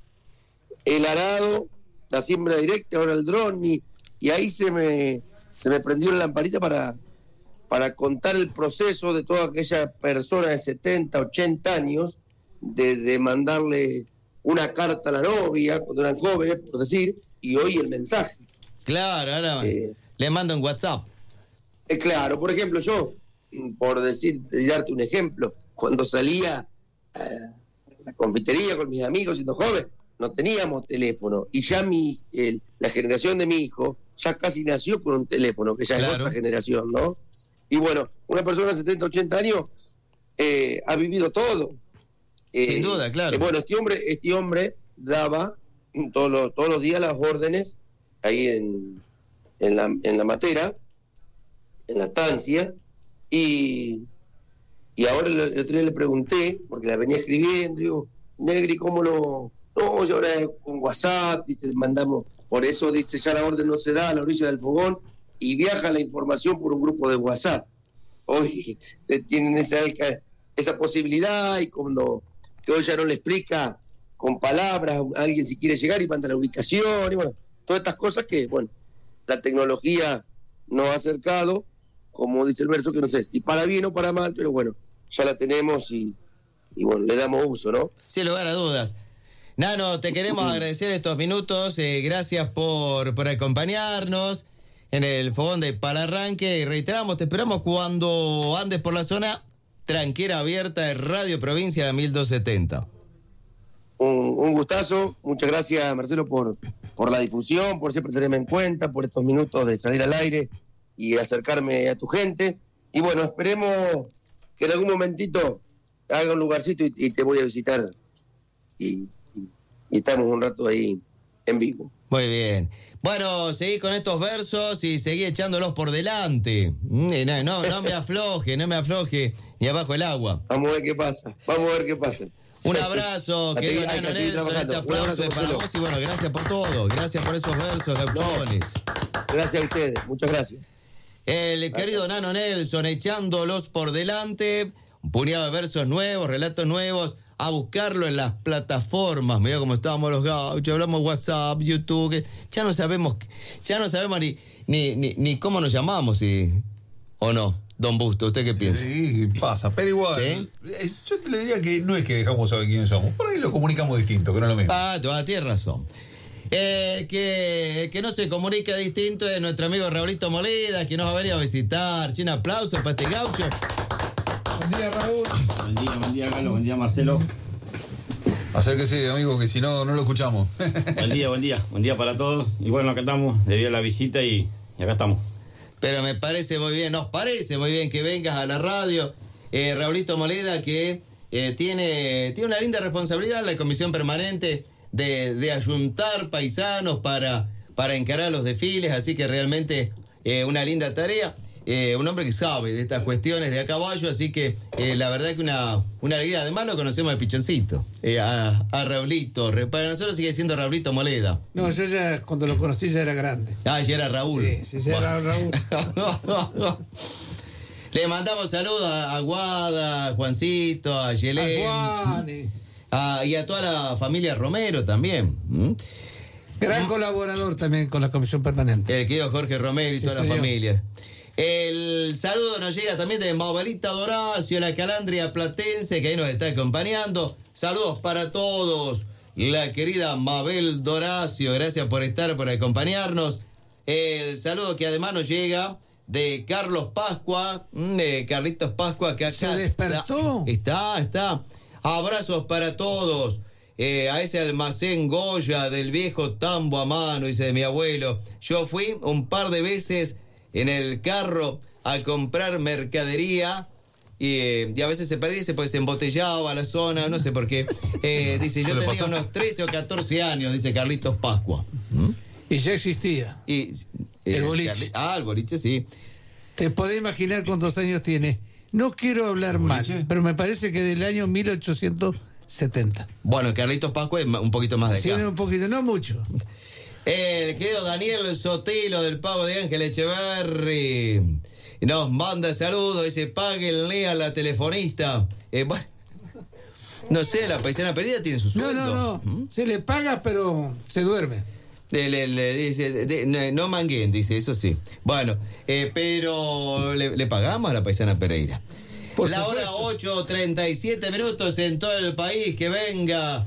Speaker 15: el arado, la siembra directa, ahora el dron, y, y ahí se me se me prendió la lamparita para, para contar el proceso de toda aquella persona de setenta, ochenta años, de, de mandarle una carta a la novia cuando eran jóvenes, por decir, y hoy el mensaje.
Speaker 7: Claro, ahora eh, le mando un WhatsApp.
Speaker 15: Eh, claro, por ejemplo, yo, por decir, de darte un ejemplo, cuando salía a la confitería con mis amigos siendo joven, no teníamos teléfono, y ya mi eh, la generación de mi hijo ya casi nació con un teléfono, que ya claro. es otra generación, ¿no? Y bueno, una persona de setenta, ochenta años eh, ha vivido todo. Eh,
Speaker 7: Sin duda, claro.
Speaker 15: Eh, bueno, este hombre, este hombre daba todos los, todos los días las órdenes ahí en, en, la, en la matera, en la estancia, y, y ahora el, el otro día le pregunté, porque la venía escribiendo, digo, Negri, ¿cómo lo...? No, yo ahora con WhatsApp, dice, mandamos, por eso dice, ya la orden no se da a la orilla del fogón, y viaja la información por un grupo de WhatsApp. Hoy tienen esa, esa posibilidad, y cuando que hoy ya no le explica con palabras a alguien si quiere llegar y manda la ubicación, y bueno, todas estas cosas que, bueno, la tecnología nos ha acercado, como dice el verso, que no sé si para bien o para mal, pero bueno, ya la tenemos y, y bueno, le damos uso, ¿no?
Speaker 7: Sin lugar a dudas. Nano, te queremos agradecer estos minutos, eh, gracias por, por acompañarnos en el fogón de Palarranque, y reiteramos, te esperamos cuando andes por la zona, tranquera abierta de Radio Provincia, la mil doscientos setenta.
Speaker 15: Un, un gustazo, muchas gracias Marcelo por, por la difusión, por siempre tenerme en cuenta, por estos minutos de salir al aire y acercarme a tu gente, y bueno, esperemos que en algún momentito haga un lugarcito y, y te voy a visitar y y estamos un rato ahí en vivo.
Speaker 7: Muy bien. Bueno, seguí con estos versos y seguí echándolos por delante. No, no, no me afloje, no me afloje. Y abajo el agua.
Speaker 15: Vamos a ver qué pasa, vamos a ver qué pasa.
Speaker 7: Un abrazo, querido Nano Nelson, este aplauso es para vos y bueno, gracias por todo, gracias por esos versos, gauchones.
Speaker 15: Gracias a ustedes, muchas gracias.
Speaker 7: El gracias. Querido Nano Nelson, echándolos por delante, un puñado de versos nuevos, relatos nuevos, a buscarlo en las plataformas. Mirá cómo estábamos los gauchos, hablamos WhatsApp, YouTube, ya no sabemos, ya no sabemos ni, ni, ni, ni cómo nos llamamos, y, ¿o no? Don Busto, ¿usted qué piensa?
Speaker 2: Sí, pasa, pero igual. ¿Sí? Yo te le diría que no es que dejamos saber quiénes somos, por ahí lo comunicamos distinto, que no es lo mismo.
Speaker 7: Ah, tienes razón. El que, el que no se comunica distinto es nuestro amigo Raulito Moleda, que nos ha venido a visitar. Un aplauso para este gaucho.
Speaker 10: Buen día, Raúl.
Speaker 16: Buen día, buen día, Carlos. Buen día, Marcelo.
Speaker 2: Acérquese, amigo, que si no, no lo escuchamos.
Speaker 16: Buen día, buen día. Buen día para todos. Y bueno, acá estamos, debido a la visita y, y acá estamos.
Speaker 7: Pero me parece muy bien, nos parece muy bien que vengas a la radio, eh, Raulito Moleda, que eh, tiene, tiene una linda responsabilidad en la comisión permanente de, de ayuntar paisanos para, para encarar los desfiles, así que realmente eh, una linda tarea. Eh, un hombre que sabe de estas cuestiones de a caballo, así que eh, la verdad que una, una alegría. Además lo conocemos de pichoncito, eh, a, a Raulito. Para nosotros sigue siendo Raulito Moleda.
Speaker 10: No, yo ya cuando lo conocí ya era grande.
Speaker 7: Ah, ya era Raúl.
Speaker 10: Sí, sí, ya bueno. era Raúl.
Speaker 7: Le mandamos saludos a, a Guada, a Juancito, a Yelén,
Speaker 10: a
Speaker 7: a, y a toda la familia Romero también. ¿Mm?
Speaker 10: Gran colaborador también con la comisión permanente.
Speaker 7: El querido Jorge Romero y sí, toda señor. La familia. El saludo nos llega también de Mabelita Doracio, la calandria platense, que ahí nos está acompañando. Saludos para todos. La querida Mabel Doracio, gracias por estar, por acompañarnos. El saludo que además nos llega de Carlos Pascua, de Carlitos Pascua, que acá
Speaker 10: ¿se despertó?
Speaker 7: Está, está. Abrazos para todos. Eh, a ese almacén Goya del viejo tambo a mano, dice de mi abuelo. Yo fui un par de veces en el carro a comprar mercadería y, eh, y a veces se pedía, se, pues, se embotellaba a la zona, no sé por qué. Eh, dice, yo tenía pasó? unos trece o catorce años, dice Carlitos Pascua.
Speaker 10: ¿Mm? Y ya existía.
Speaker 7: Y, eh,
Speaker 10: el boliche.
Speaker 7: Carli- ah, el boliche, sí.
Speaker 10: Te podés imaginar cuántos años tiene. No quiero hablar mal, pero me parece que del año mil ochocientos setenta.
Speaker 7: Bueno, Carlitos Pascua es un poquito más de acá.
Speaker 10: Sí, un poquito, no mucho.
Speaker 7: El querido Daniel Sotelo del Pavo de Ángel Echeverri nos manda saludos, dice, páguenle a la telefonista. Eh, bueno, no sé, la paisana Pereira tiene su sueldo.
Speaker 10: No, no, no, ¿Mm? se le paga, pero se duerme.
Speaker 7: Le, le, le dice, de, de, no manguen, dice, eso sí. Bueno, eh, pero le, le pagamos a la paisana Pereira. Por la supuesto. Hora ocho, treinta y siete minutos en todo el país, que venga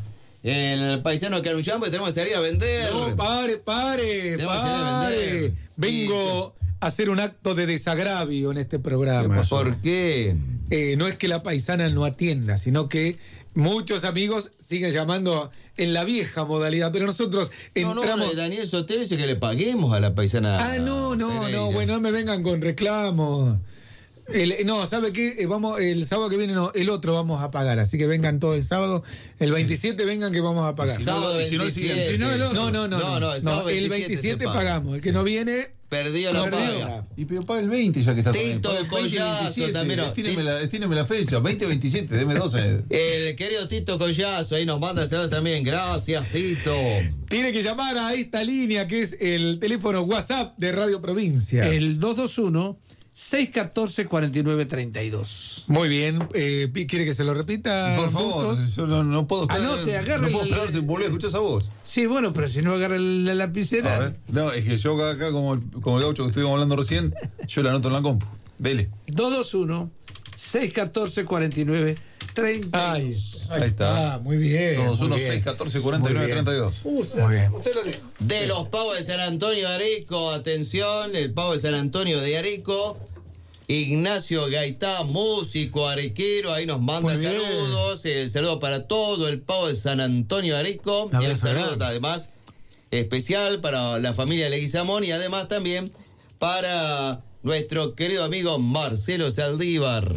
Speaker 7: el paisano que anunciamos, tenemos que salir a vender.
Speaker 9: No, pare, pare,
Speaker 7: tenemos
Speaker 9: pare. Vengo sí. a hacer un acto de desagravio en este programa.
Speaker 7: ¿Por qué?
Speaker 9: Eh, no es que la paisana no atienda, sino que muchos amigos siguen llamando en la vieja modalidad, pero nosotros entramos...
Speaker 7: No, no, Daniel Sotelo dice que le paguemos a la paisana.
Speaker 9: Ah, no, no,
Speaker 7: Pereira.
Speaker 9: no, bueno, no me vengan con reclamos. El, no, ¿sabe qué? Eh, vamos, el sábado que viene, no, el otro vamos a pagar, así que vengan todo el sábado. El veintisiete vengan que vamos a pagar.
Speaker 7: El sábado veintisiete.
Speaker 9: Si no, el otro. No, no, no,
Speaker 7: no, no, el,
Speaker 9: no, el veintisiete pagamos, el que no viene...
Speaker 7: Perdió la paga.
Speaker 2: Y pero paga el veinte ya que está.
Speaker 7: Tito Collazo también.
Speaker 2: Destíneme la, destíneme la fecha, veinte veintisiete, deme doce.
Speaker 7: El querido Tito Collazo ahí nos manda saludos también. Gracias, Tito.
Speaker 9: Tiene que llamar a esta línea que es el teléfono WhatsApp de Radio Provincia.
Speaker 10: El dos dos uno, seis uno cuatro, cuatro nueve tres dos.
Speaker 9: Muy bien. Eh, ¿Quiere que se lo repita?
Speaker 2: Por favor,
Speaker 9: Bustos?
Speaker 2: yo no, no puedo esperar.
Speaker 10: Anote, agarre
Speaker 2: no puedo
Speaker 10: el-
Speaker 2: esperar si volver a escuchar esa voz.
Speaker 10: Sí, bueno, pero si no agarra la lapicera.
Speaker 2: A ver. No, es que yo acá, como el, como el gaucho que estuvimos hablando recién, yo la anoto en la compu. Dele.
Speaker 10: dos dos uno, seis uno cuatro, cuatro nueve tres dos.
Speaker 9: Ahí,
Speaker 2: Ahí está.
Speaker 9: Ah, muy bien.
Speaker 2: Todos
Speaker 9: muy
Speaker 2: uno,
Speaker 9: bien.
Speaker 2: seis, catorce, cuarenta y nueve, treinta y dos.
Speaker 10: Usa,
Speaker 9: Muy bien.
Speaker 10: usted lo dijo.
Speaker 7: De los pavos de San Antonio de Areco, atención, el pavo de San Antonio de Areco. Ignacio Gaitán, músico arequero, ahí nos manda
Speaker 9: Muy bien.
Speaker 7: saludos. El saludo para todo el pavo de San Antonio de Areco.
Speaker 9: A
Speaker 7: Y
Speaker 9: ver,
Speaker 7: el saludo
Speaker 9: Fernando.
Speaker 7: además especial para la familia Leguizamón y además también para nuestro querido amigo Marcelo Saldívar.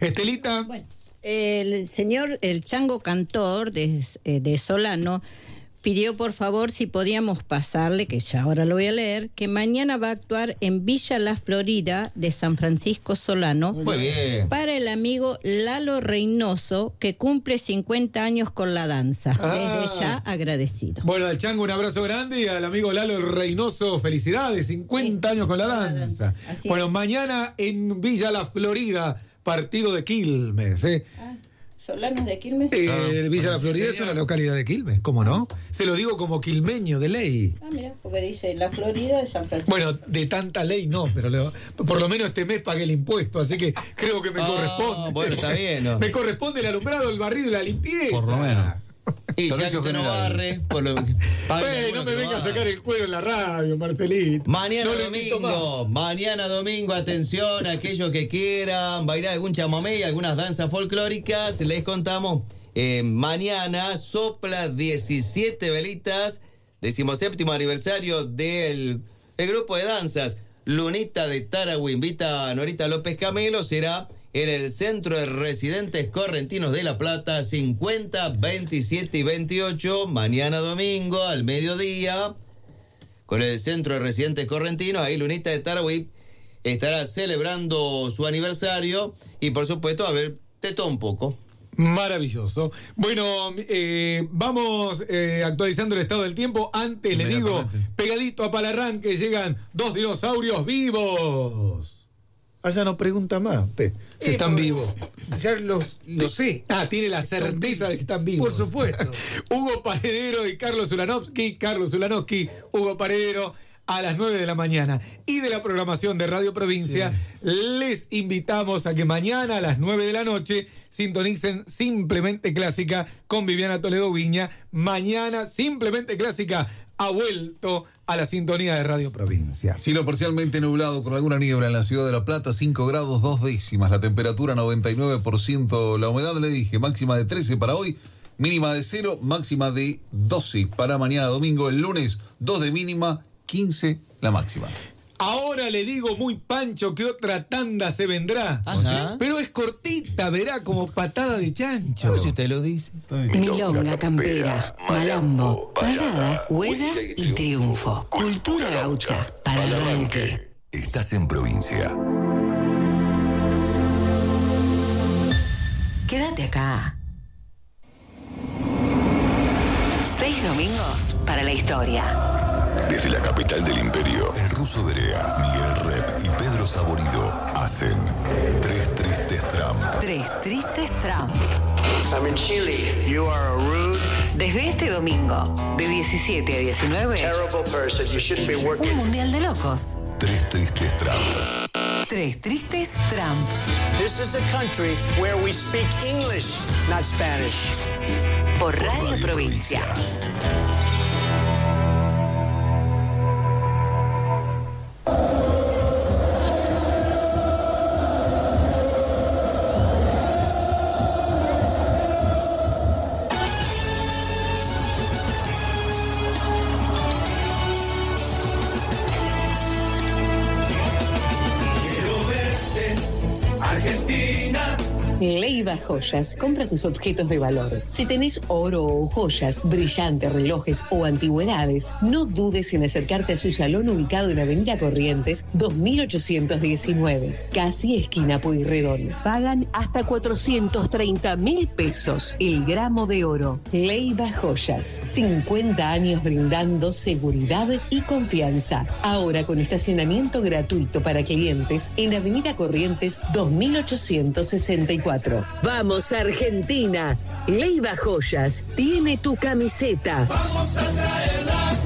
Speaker 9: Estelita.
Speaker 8: Bueno, el señor, el chango cantor de, eh, de Solano, pidió por favor si podíamos pasarle, que ya ahora lo voy a leer, que mañana va a actuar en Villa La Florida de San Francisco Solano.
Speaker 7: Muy bien.
Speaker 8: Para el amigo Lalo Reynoso, que cumple cincuenta años con la danza.
Speaker 9: Ah.
Speaker 8: Desde ya agradecido.
Speaker 9: Bueno, al Chango un abrazo grande y al amigo Lalo Reynoso, felicidades, cincuenta sí, años con la danza.
Speaker 8: Así
Speaker 9: bueno,
Speaker 8: es.
Speaker 9: mañana en Villa La Florida, partido de Quilmes, ¿eh?
Speaker 8: Ah, ¿Solanos de Quilmes?
Speaker 9: Eh,
Speaker 8: Ah,
Speaker 9: Villa La
Speaker 8: sí,
Speaker 9: Florida
Speaker 8: señor.
Speaker 9: es una localidad de Quilmes, ¿cómo no? Se lo digo como quilmeño de ley.
Speaker 8: Ah, mira, porque dice La Florida de San Francisco.
Speaker 9: Bueno, de tanta ley no, pero le- por lo menos este mes pagué el impuesto, así que creo que me
Speaker 7: Ah,
Speaker 9: corresponde.
Speaker 7: bueno, está bien, ¿no?
Speaker 9: Me corresponde el alumbrado, el barrido y la limpieza.
Speaker 2: Por lo menos.
Speaker 7: Y ya que
Speaker 2: Servicio
Speaker 7: usted no
Speaker 2: general.
Speaker 7: barre, por lo
Speaker 9: Eh, no me venga a sacar el cuero en la radio, Marcelito.
Speaker 7: Mañana
Speaker 9: No le invito
Speaker 7: domingo, mañana domingo, atención, aquellos que quieran bailar algún chamamé y algunas danzas folclóricas, les contamos, eh, mañana sopla diecisiete velitas, decimoséptimo aniversario del el grupo de danzas Lunita de Tarahui, invita a Norita López Camelo, será en el Centro de Residentes Correntinos de La Plata, cincuenta, veintisiete y veintiocho, mañana domingo al mediodía, con el Centro de Residentes Correntinos, ahí Lunita de Tarahui estará celebrando su aniversario y por supuesto a ver tetón un poco.
Speaker 9: Maravilloso. Bueno, eh, vamos eh, actualizando el estado del tiempo. Antes le digo, pegadito a Palarranque llegan dos dinosaurios vivos. Allá no pregunta más, usted, si
Speaker 10: Eh,
Speaker 9: están
Speaker 10: porque
Speaker 9: vivos.
Speaker 10: Ya los, lo sé.
Speaker 9: Ah, tiene la certeza de que están vivos.
Speaker 10: Por supuesto.
Speaker 9: Hugo Paredero y Carlos Ulanowski. Carlos Ulanowski, Hugo Paredero, a las nueve de la mañana. Y de la programación de Radio Provincia, sí, les invitamos a que mañana a las nueve de la noche sintonicen Simplemente Clásica con Viviana Toledo Viña. Mañana Simplemente Clásica ha vuelto a la sintonía de Radio Provincia.
Speaker 2: Cielo parcialmente nublado con alguna niebla en la ciudad de La Plata, cinco grados dos décimas, la temperatura noventa y nueve por ciento, la humedad le dije, máxima de trece para hoy, mínima de cero, máxima de doce para mañana domingo, el lunes dos de mínima, quince la máxima.
Speaker 9: Ahora le digo muy pancho que otra tanda se vendrá.
Speaker 7: Ajá.
Speaker 9: Pero es cortita, verá, como patada de chancho.
Speaker 7: Pero si usted lo dice.
Speaker 5: Milonga, campera, malambo, payada, huella y triunfo. Cultura gaucha, para el arranque.
Speaker 3: Estás en provincia.
Speaker 5: Quédate acá. Seis domingos para la historia.
Speaker 3: Desde la capital del imperio, el ruso Berea, Miguel Rep y Pedro Saborido hacen Tres Tristes Trump.
Speaker 5: Tres tristes Trump.
Speaker 17: I'm in Chile. You are a rude,
Speaker 5: Desde este domingo, de diecisiete a diecinueve,
Speaker 17: terrible person. You shouldn't be working.
Speaker 5: un mundial de locos.
Speaker 3: Tres Tristes Trump.
Speaker 5: Tres tristes Trump.
Speaker 17: This is a country where we speak English, not Spanish.
Speaker 5: Por Radio, Radio Provincia. Provincia.
Speaker 18: Leiva Joyas, compra tus objetos de valor. Si tenés oro o joyas, brillantes, relojes o antigüedades, no dudes en acercarte a su salón ubicado en Avenida Corrientes dos mil ochocientos diecinueve, casi esquina Pueyrredón. Pagan hasta cuatrocientos treinta mil pesos el gramo de oro. Leiva Joyas, cincuenta años brindando seguridad y confianza. Ahora con estacionamiento gratuito para clientes en Avenida Corrientes dos mil ochocientos sesenta y cuatro. Vamos Argentina, Leiva Joyas tiene tu camiseta.
Speaker 19: Vamos a traer la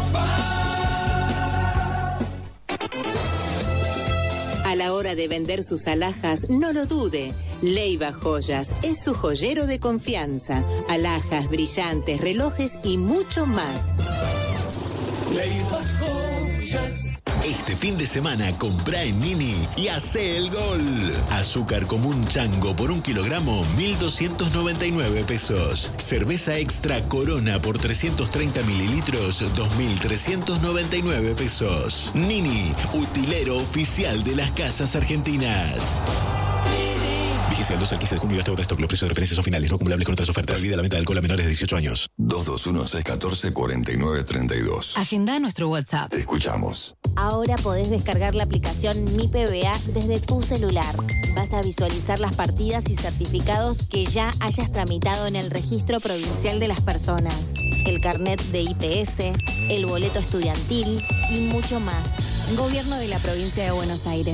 Speaker 19: copa.
Speaker 20: A la hora de vender sus alhajas, no lo dude. Leiva Joyas es su joyero de confianza. Alhajas, brillantes, relojes y mucho más.
Speaker 19: Leiva Joyas.
Speaker 21: Este fin de semana compra en Nini y hace el gol. Azúcar común Chango por un kilogramo, mil doscientos noventa y nueve pesos. Cerveza extra Corona por trescientos treinta mililitros, dos mil trescientos noventa y nueve pesos. Nini, utilero oficial de las casas argentinas. Vigencia del dos al quince de junio y hasta otra stock. Los precios de referencia son finales, no acumulables con otras ofertas. Prohibida la venta de alcohol a menores de dieciocho años.
Speaker 3: dos dos uno, seis uno cuatro, cuatro nueve tres dos.
Speaker 5: Agenda nuestro WhatsApp.
Speaker 3: Te escuchamos.
Speaker 12: Ahora podés descargar la aplicación Mi P B A desde tu celular. Vas a visualizar las partidas y certificados que ya hayas tramitado en el Registro Provincial de las Personas, el carnet de I P S, el boleto estudiantil y mucho más. Gobierno de la Provincia de Buenos Aires.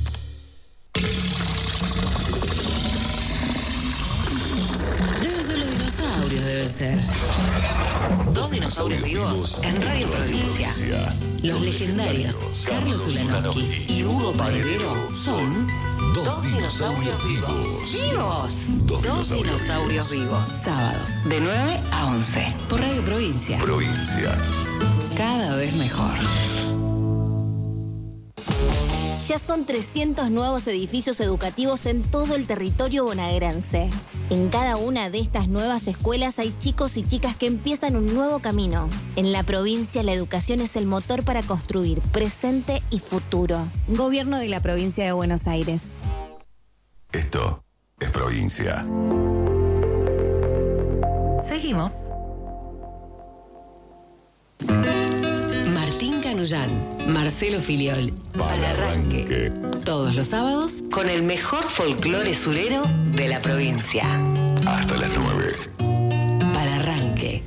Speaker 5: Deben ser los dinosaurios, deben ser. Dos dinosaurios vivos en Radio Provincia. Los legendarios Carlos Ulanowski y Hugo Paredero son dos dinosaurios vivos. ¡Vivos! Dos dinosaurios vivos. Sábados, de nueve a once. Por Radio Provincia.
Speaker 3: Provincia.
Speaker 5: Cada vez mejor.
Speaker 12: Ya son trescientos nuevos edificios educativos en todo el territorio bonaerense. En cada una de estas nuevas escuelas hay chicos y chicas que empiezan un nuevo camino. En la provincia, la educación es el motor para construir presente y futuro. Gobierno de la Provincia de Buenos Aires.
Speaker 3: Esto es Provincia.
Speaker 5: Seguimos. Martín Canullán, Marcelo Filiol, Palarranque. Todos los sábados con el mejor folclore surero de la provincia.
Speaker 3: Hasta las nueve.
Speaker 5: Palarranque.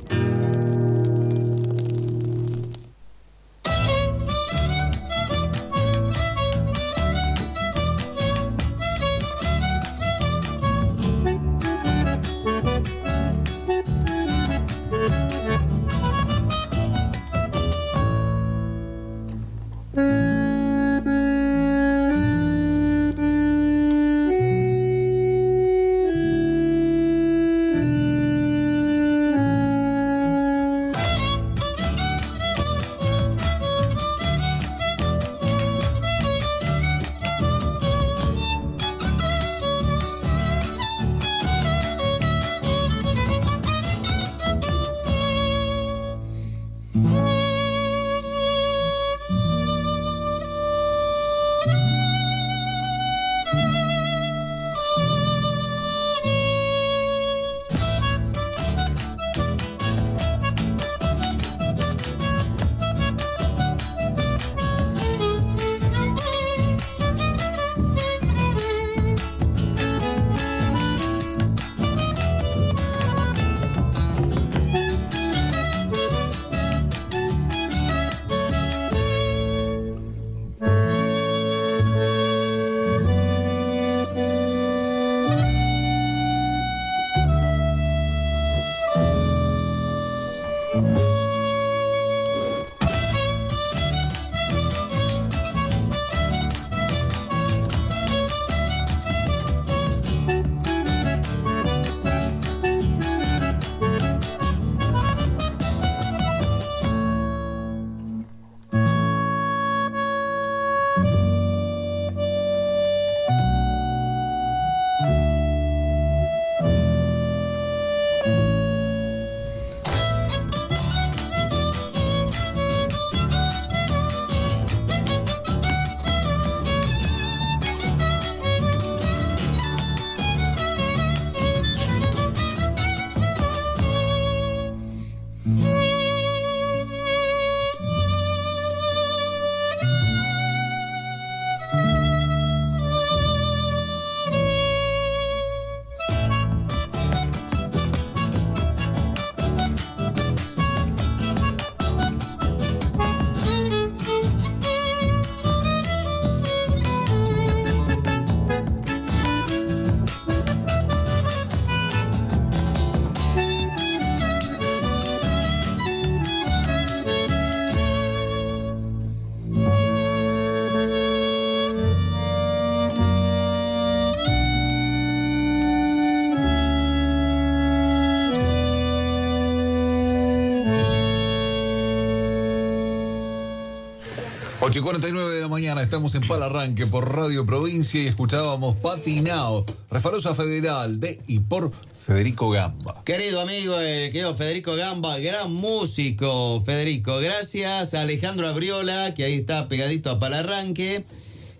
Speaker 2: ocho y cuarenta y nueve de la mañana, estamos en Palarranque por Radio Provincia y escuchábamos Patinao, Refarosa Federal de y por Federico Gamba.
Speaker 7: Querido amigo, el querido Federico Gamba, gran músico, Federico. Gracias a Alejandro Abriola, que ahí está pegadito a Palarranque.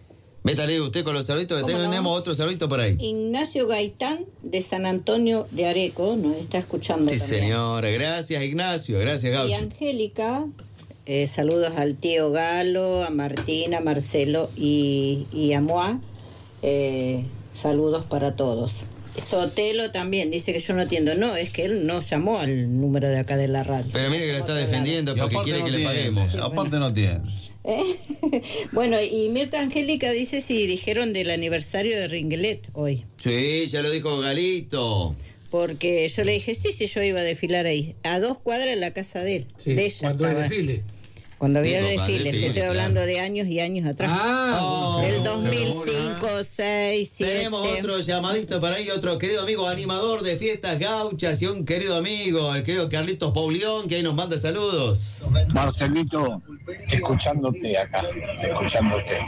Speaker 7: Métale usted con los saluditos, que tenemos no? otro saludito por ahí.
Speaker 8: Ignacio Gaitán, de San Antonio de Areco, nos está escuchando
Speaker 7: Sí,
Speaker 8: también.
Speaker 7: señora. Gracias, Ignacio. Gracias, Gaucho.
Speaker 8: Y Angélica, eh, saludos al tío Galo, a Martina, a Marcelo y, y a Moa. Eh, saludos para todos. Sotelo también dice que yo no atiendo. No, es que él no llamó al número de acá de la radio.
Speaker 7: Pero mire que lo está defendiendo
Speaker 2: Y
Speaker 7: porque quiere
Speaker 2: no
Speaker 7: que
Speaker 2: tiene,
Speaker 7: le paguemos.
Speaker 2: sí, aparte bueno. no tiene.
Speaker 8: ¿Eh? Bueno, y Mirta Angélica dice si dijeron del aniversario de Ringlet hoy.
Speaker 7: Sí, ya lo dijo Galito.
Speaker 8: Porque yo le dije, sí, sí, yo iba a desfilar ahí. A dos cuadras de la casa de él.
Speaker 10: Sí,
Speaker 8: de ella.
Speaker 10: cuando hay desfile.
Speaker 8: Cuando había
Speaker 7: Digo,
Speaker 8: el desfile,
Speaker 7: desfile,
Speaker 8: te estoy
Speaker 7: claro.
Speaker 8: hablando de años y años atrás.
Speaker 10: Ah,
Speaker 7: Oh,
Speaker 8: del
Speaker 7: no,
Speaker 8: dos mil cinco, seis, siete.
Speaker 7: Tenemos otro llamadito para ahí, otro querido amigo animador de fiestas gauchas y un querido amigo, el querido Carlitos Paulión, que ahí nos manda saludos.
Speaker 4: Marcelito, escuchándote acá, escuchándote.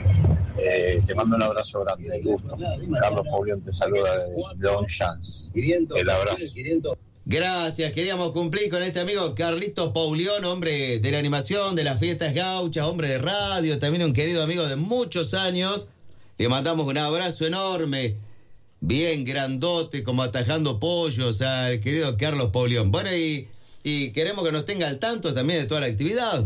Speaker 4: Eh, te mando un abrazo grande, gusto. Carlos Paulión te saluda de Don Chance. El abrazo.
Speaker 7: Gracias, queríamos cumplir con este amigo Carlitos Paulión, hombre de la animación, de las fiestas gauchas, hombre de radio, también un querido amigo de muchos años. Le mandamos un abrazo enorme, bien grandote, como atajando pollos al querido Carlos Paulión. Bueno, y, y queremos que nos tenga al tanto también de toda la actividad.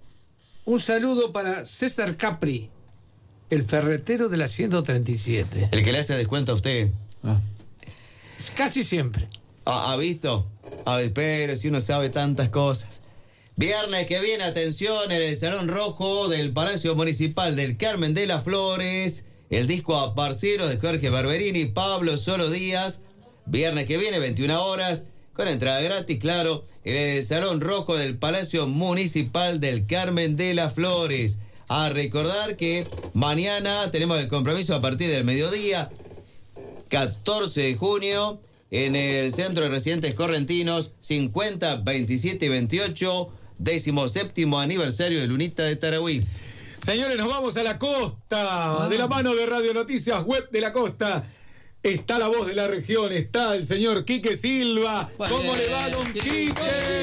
Speaker 10: Un saludo para César Capri, el ferretero de la ciento treinta y siete.
Speaker 7: El que le hace descuento a usted.
Speaker 10: Ah. Casi siempre.
Speaker 7: ¿Ha, ha visto? A ver, pero si uno sabe tantas cosas. Viernes que viene, atención, en el Salón Rojo del Palacio Municipal del Carmen de las Flores, el disco a parceros de Jorge Barberini, Pablo Solo Díaz. Viernes que viene, veintiuna horas, con entrada gratis, claro, en el Salón Rojo del Palacio Municipal del Carmen de las Flores. A recordar que mañana tenemos el compromiso a partir del mediodía, catorce de junio, en el Centro de Residentes Correntinos, cincuenta, veintisiete y veintiocho, décimo séptimo aniversario de Lunita de Tarahui.
Speaker 9: Señores, nos vamos a la costa, de la mano de Radio Noticias Web de la Costa. Está la voz de la región, está el señor Quique Silva. ¿Cómo le va, don Quique?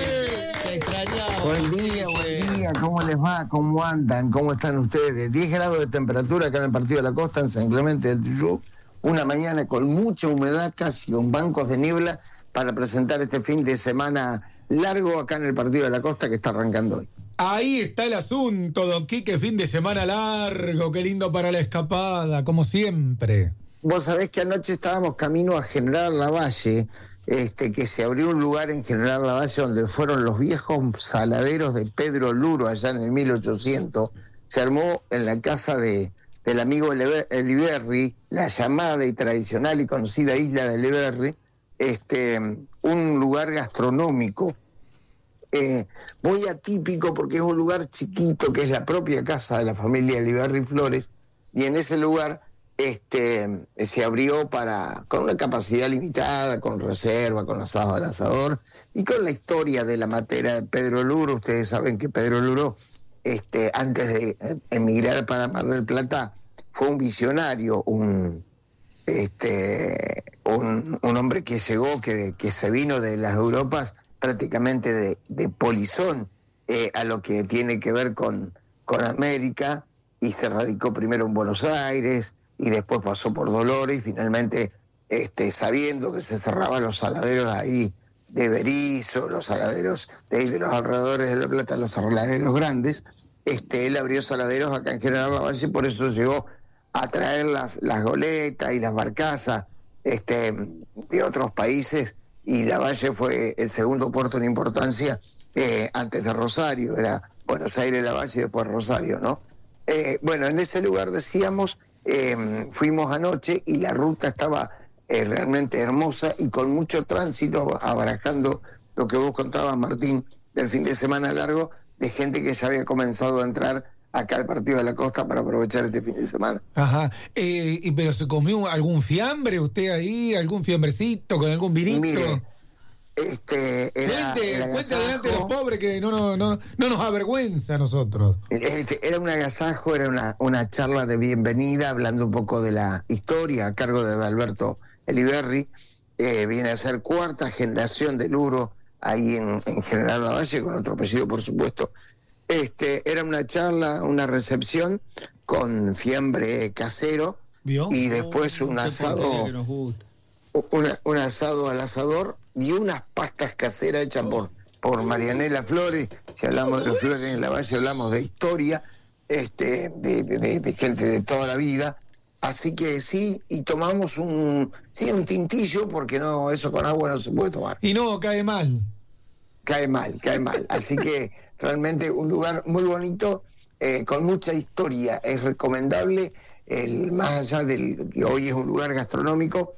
Speaker 7: Te extrañaba.
Speaker 22: Buen día, buen día, ¿cómo les va? ¿Cómo andan? ¿Cómo están ustedes? diez grados de temperatura acá en el Partido de la Costa, en San Clemente del Tuyú. Una mañana con mucha humedad, casi con bancos de niebla, para presentar este fin de semana largo acá en el Partido de la Costa que está arrancando hoy.
Speaker 9: Ahí está el asunto, don Quique, fin de semana largo, qué lindo para la escapada, como siempre.
Speaker 22: Vos sabés que anoche estábamos camino a General Lavalle, este, que se abrió un lugar en General Lavalle donde fueron los viejos saladeros de Pedro Luro allá en el mil ochocientos. Se armó en la casa de... del amigo Eliberri, la llamada y tradicional y conocida isla de Eliberri, este, un lugar gastronómico, eh, muy atípico porque es un lugar chiquito, que es la propia casa de la familia Eliberri Flores, y en ese lugar este, se abrió para con una capacidad limitada, con reserva, con asado al asador, y con la historia de la matera de Pedro Luro. Ustedes saben que Pedro Luro, este, antes de emigrar para Mar del Plata, fue un visionario, un este un, un hombre que llegó, que, que se vino de las Europas prácticamente de, de polizón eh, a lo que tiene que ver con, con América, y se radicó primero en Buenos Aires y después pasó por Dolores, y finalmente este, sabiendo que se cerraban los saladeros ahí de Berizo, los saladeros de ahí de los alrededores de La Plata, los saladeros grandes, este, él abrió saladeros acá en General Lavalle, por eso llegó a traer las, las goletas y las barcazas este, de otros países, y Lavalle fue el segundo puerto en importancia eh, antes de Rosario, era Buenos Aires, Lavalle y después Rosario, ¿no? Eh, bueno, en ese lugar decíamos, eh, fuimos anoche y la ruta estaba eh, realmente hermosa y con mucho tránsito, abarajando lo que vos contabas, Martín, del fin de semana largo, de gente que ya había comenzado a entrar acá al Partido de la Costa para aprovechar este fin de semana.
Speaker 9: Ajá, eh, y, pero ¿se comió algún fiambre usted ahí? ¿Algún fiambrecito con algún vinito?
Speaker 22: Mire, este, era,
Speaker 9: cuente,
Speaker 22: era
Speaker 9: cuente delante de los pobres, que no, no, no, no nos avergüenza a nosotros.
Speaker 22: Este, era un agasajo, era una, una charla de bienvenida, hablando un poco de la historia a cargo de Adalberto Eliberri. Eh, viene a ser cuarta generación del Luro ahí en, en General Lavalle, con otro apellido, por supuesto. Este, era una charla, una recepción con fiambre casero.
Speaker 9: ¿Vio?
Speaker 22: Y después un asado, una, un asado al asador y unas pastas caseras hechas por, por Marianela Flores. Si hablamos de Flores en la Valle, hablamos de historia, este, de, de, de gente de toda la vida. Así que sí, y tomamos un, sí, un tintillo, porque no, eso con agua no se puede tomar.
Speaker 9: Y no, cae mal.
Speaker 22: Cae mal, cae mal. Así que realmente un lugar muy bonito, eh, con mucha historia. Es recomendable, el, más allá del que hoy es un lugar gastronómico,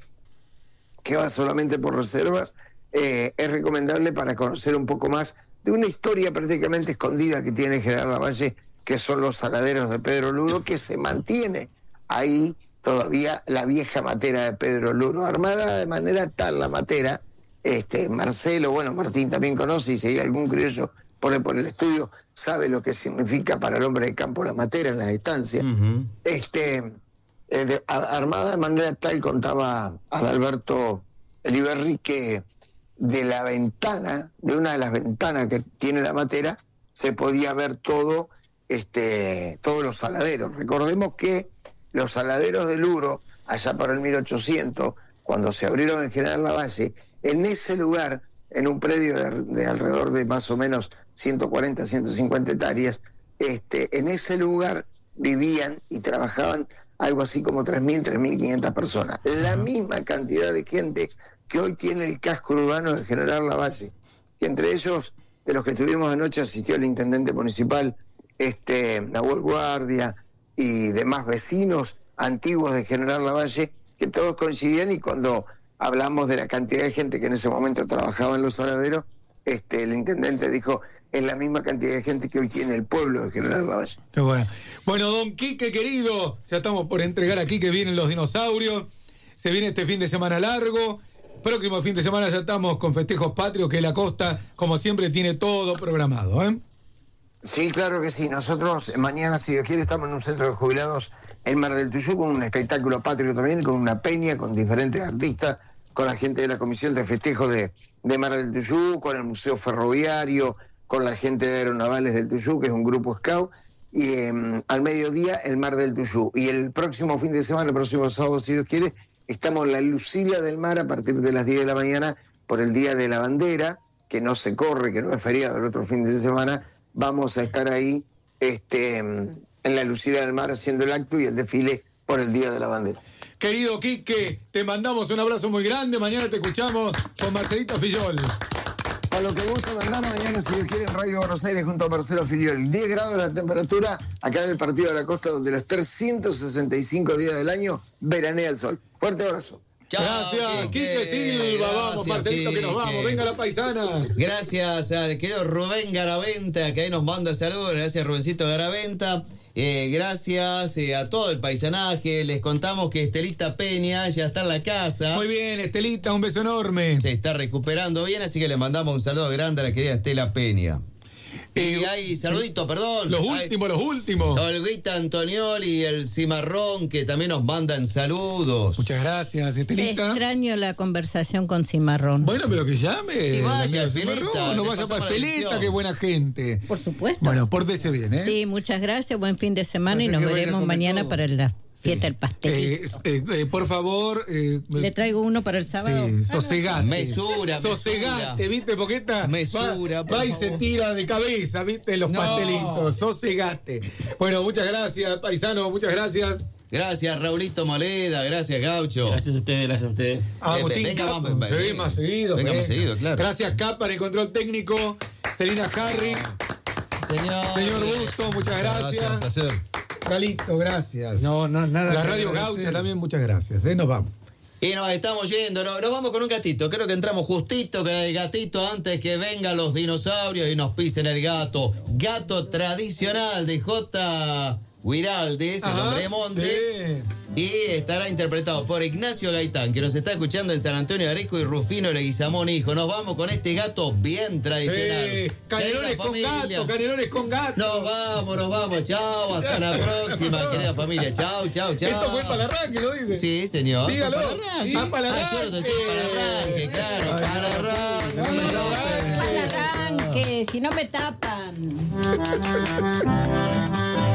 Speaker 22: que va solamente por reservas, eh, es recomendable para conocer un poco más de una historia prácticamente escondida que tiene General Lavalle, que son los saladeros de Pedro Luro, que se mantiene ahí todavía la vieja matera de Pedro Luro, armada de manera tal la matera, este Marcelo, bueno, Martín también conoce, y si hay algún criollo pone por el estudio, sabe lo que significa para el hombre de campo la matera en las estancias. Uh-huh. Este, eh, de, a, armada de manera tal, contaba Adalberto Eliberri, que de la ventana, de una de las ventanas que tiene la matera, se podía ver todo, este, todos los saladeros. Recordemos que los saladeros de Luro, allá por el mil ochocientos, cuando se abrieron en General Lavalle, en ese lugar, en un predio de, de alrededor de más o menos ciento cuarenta, ciento cincuenta hectáreas, este, en ese lugar vivían y trabajaban algo así como tres mil, tres mil quinientas personas. La misma cantidad de gente que hoy tiene el casco urbano de General Lavalle, que entre ellos, de los que estuvimos anoche, asistió el intendente municipal, este, Nahuel Guardia, y demás vecinos antiguos de General Lavalle, que todos coincidían, y cuando hablamos de la cantidad de gente que en ese momento trabajaba en los saladeros, este, el intendente dijo, es la misma cantidad de gente que hoy tiene el pueblo de General Lavalle.
Speaker 9: Qué bueno. Bueno, don Quique, querido, ya estamos por entregar aquí que vienen los dinosaurios, se viene este fin de semana largo, próximo fin de semana ya estamos con festejos patrios, que la costa, como siempre, tiene todo programado, ¿eh?
Speaker 22: Sí, claro que sí. Nosotros mañana, si Dios quiere, estamos en un centro de jubilados en Mar del Tuyú, con un espectáculo patrio también, con una peña, con diferentes artistas, con la gente de la Comisión de Festejo de, de Mar del Tuyú, con el Museo Ferroviario, con la gente de Aeronavales del Tuyú, que es un grupo scout, y eh, al mediodía el Mar del Tuyú. Y el próximo fin de semana, el próximo sábado, si Dios quiere, estamos en la Lucila del Mar a partir de las diez de la mañana por el Día de la Bandera, que no se corre, que no es feriado el otro fin de semana. Vamos a estar ahí este, en la Lucila del Mar haciendo el acto y el desfile por el Día de la Bandera.
Speaker 9: Querido Quique, te mandamos un abrazo muy grande. Mañana te escuchamos con Marcelito Fillol.
Speaker 22: A lo que gusta mandar mañana, si Dios quiere, en Radio Buenos Aires junto a Marcelo Fillol. diez grados la temperatura acá en el Partido de la Costa, donde los trescientos sesenta y cinco días del año veranea el sol. Fuerte abrazo.
Speaker 9: Chao, gracias, Quique Silva. Gracias, vamos, Marcelito, Quique, que nos vamos. Venga la paisana.
Speaker 7: Gracias al querido Rubén Garaventa, que ahí nos manda saludos. Gracias, Rubencito Garaventa. Eh, gracias eh, a todo el paisanaje. Les contamos que Estelita Peña ya está en la casa.
Speaker 9: Muy bien, Estelita, un beso enorme.
Speaker 7: Se está recuperando bien, así que le mandamos un saludo grande a la querida Estela Peña.
Speaker 9: Eh,
Speaker 7: y hay saludito, perdón.
Speaker 9: Los últimos, los últimos.
Speaker 7: Olguita Antonioli y el Cimarrón, que también nos mandan saludos.
Speaker 9: Muchas gracias, Estelita.
Speaker 8: Extraño la conversación con Cimarrón.
Speaker 9: Bueno, pero que llame.
Speaker 7: Y vaya,
Speaker 9: Cimarrón, no vaya para Estelita, qué buena gente.
Speaker 8: Por supuesto.
Speaker 9: Bueno, pórtese bien, ¿eh?
Speaker 8: Sí, muchas gracias, buen fin de semana. Así y nos veremos mañana todo. Para la fiesta del pastelito.
Speaker 9: Eh, eh, eh, por favor. Eh,
Speaker 8: Le traigo uno para el sábado.
Speaker 9: Sí, sosegate.
Speaker 7: Mesura,
Speaker 9: Sosegate, ¿viste? Porque esta
Speaker 7: mesura,
Speaker 9: va, va y se tira de cabeza, ¿viste? Los no. pastelitos. Sosegate. Bueno, muchas gracias, paisano, muchas gracias.
Speaker 7: Gracias, Raulito Moleda, gracias, Gaucho.
Speaker 16: Gracias a ustedes, gracias a ustedes.
Speaker 9: Ah, Agustín, venga, vamos, venga, sí, más seguido.
Speaker 7: Venga, más seguido, claro.
Speaker 9: Gracias, Capa, en el control técnico. Celina Harry.
Speaker 7: Señor.
Speaker 9: Señor Busto, muchas gracias.
Speaker 16: Gracias, un placer.
Speaker 9: Calixto, gracias.
Speaker 10: No, no, nada.
Speaker 9: La Radio Gaucha también, muchas gracias. ¿eh? Nos vamos.
Speaker 7: Y nos estamos yendo, nos, nos vamos con un gatito. Creo que entramos justito con el gatito antes que vengan los dinosaurios y nos pisen el gato. Gato tradicional de J. Guiraldes, el hombre de monte. Sí. Y estará interpretado por Ignacio Gaitán, que nos está escuchando en San Antonio de Areco, y Rufino Leguizamón, hijo. Nos vamos con este gato bien tradicional.
Speaker 9: Sí. Canelones con gato, canelones con gato.
Speaker 7: Nos vamos, nos vamos. Chao, hasta la próxima, querida familia. Chao, chao, chao.
Speaker 9: Esto fue para el arranque, ¿lo dice?
Speaker 7: Sí, señor.
Speaker 9: Dígalo.
Speaker 7: Para el arranque.
Speaker 9: Ah, para el arranque.
Speaker 7: Ah, cierto, sí, para el arranque, claro. Para el arranque.
Speaker 8: Para el arranque, si no me tapan.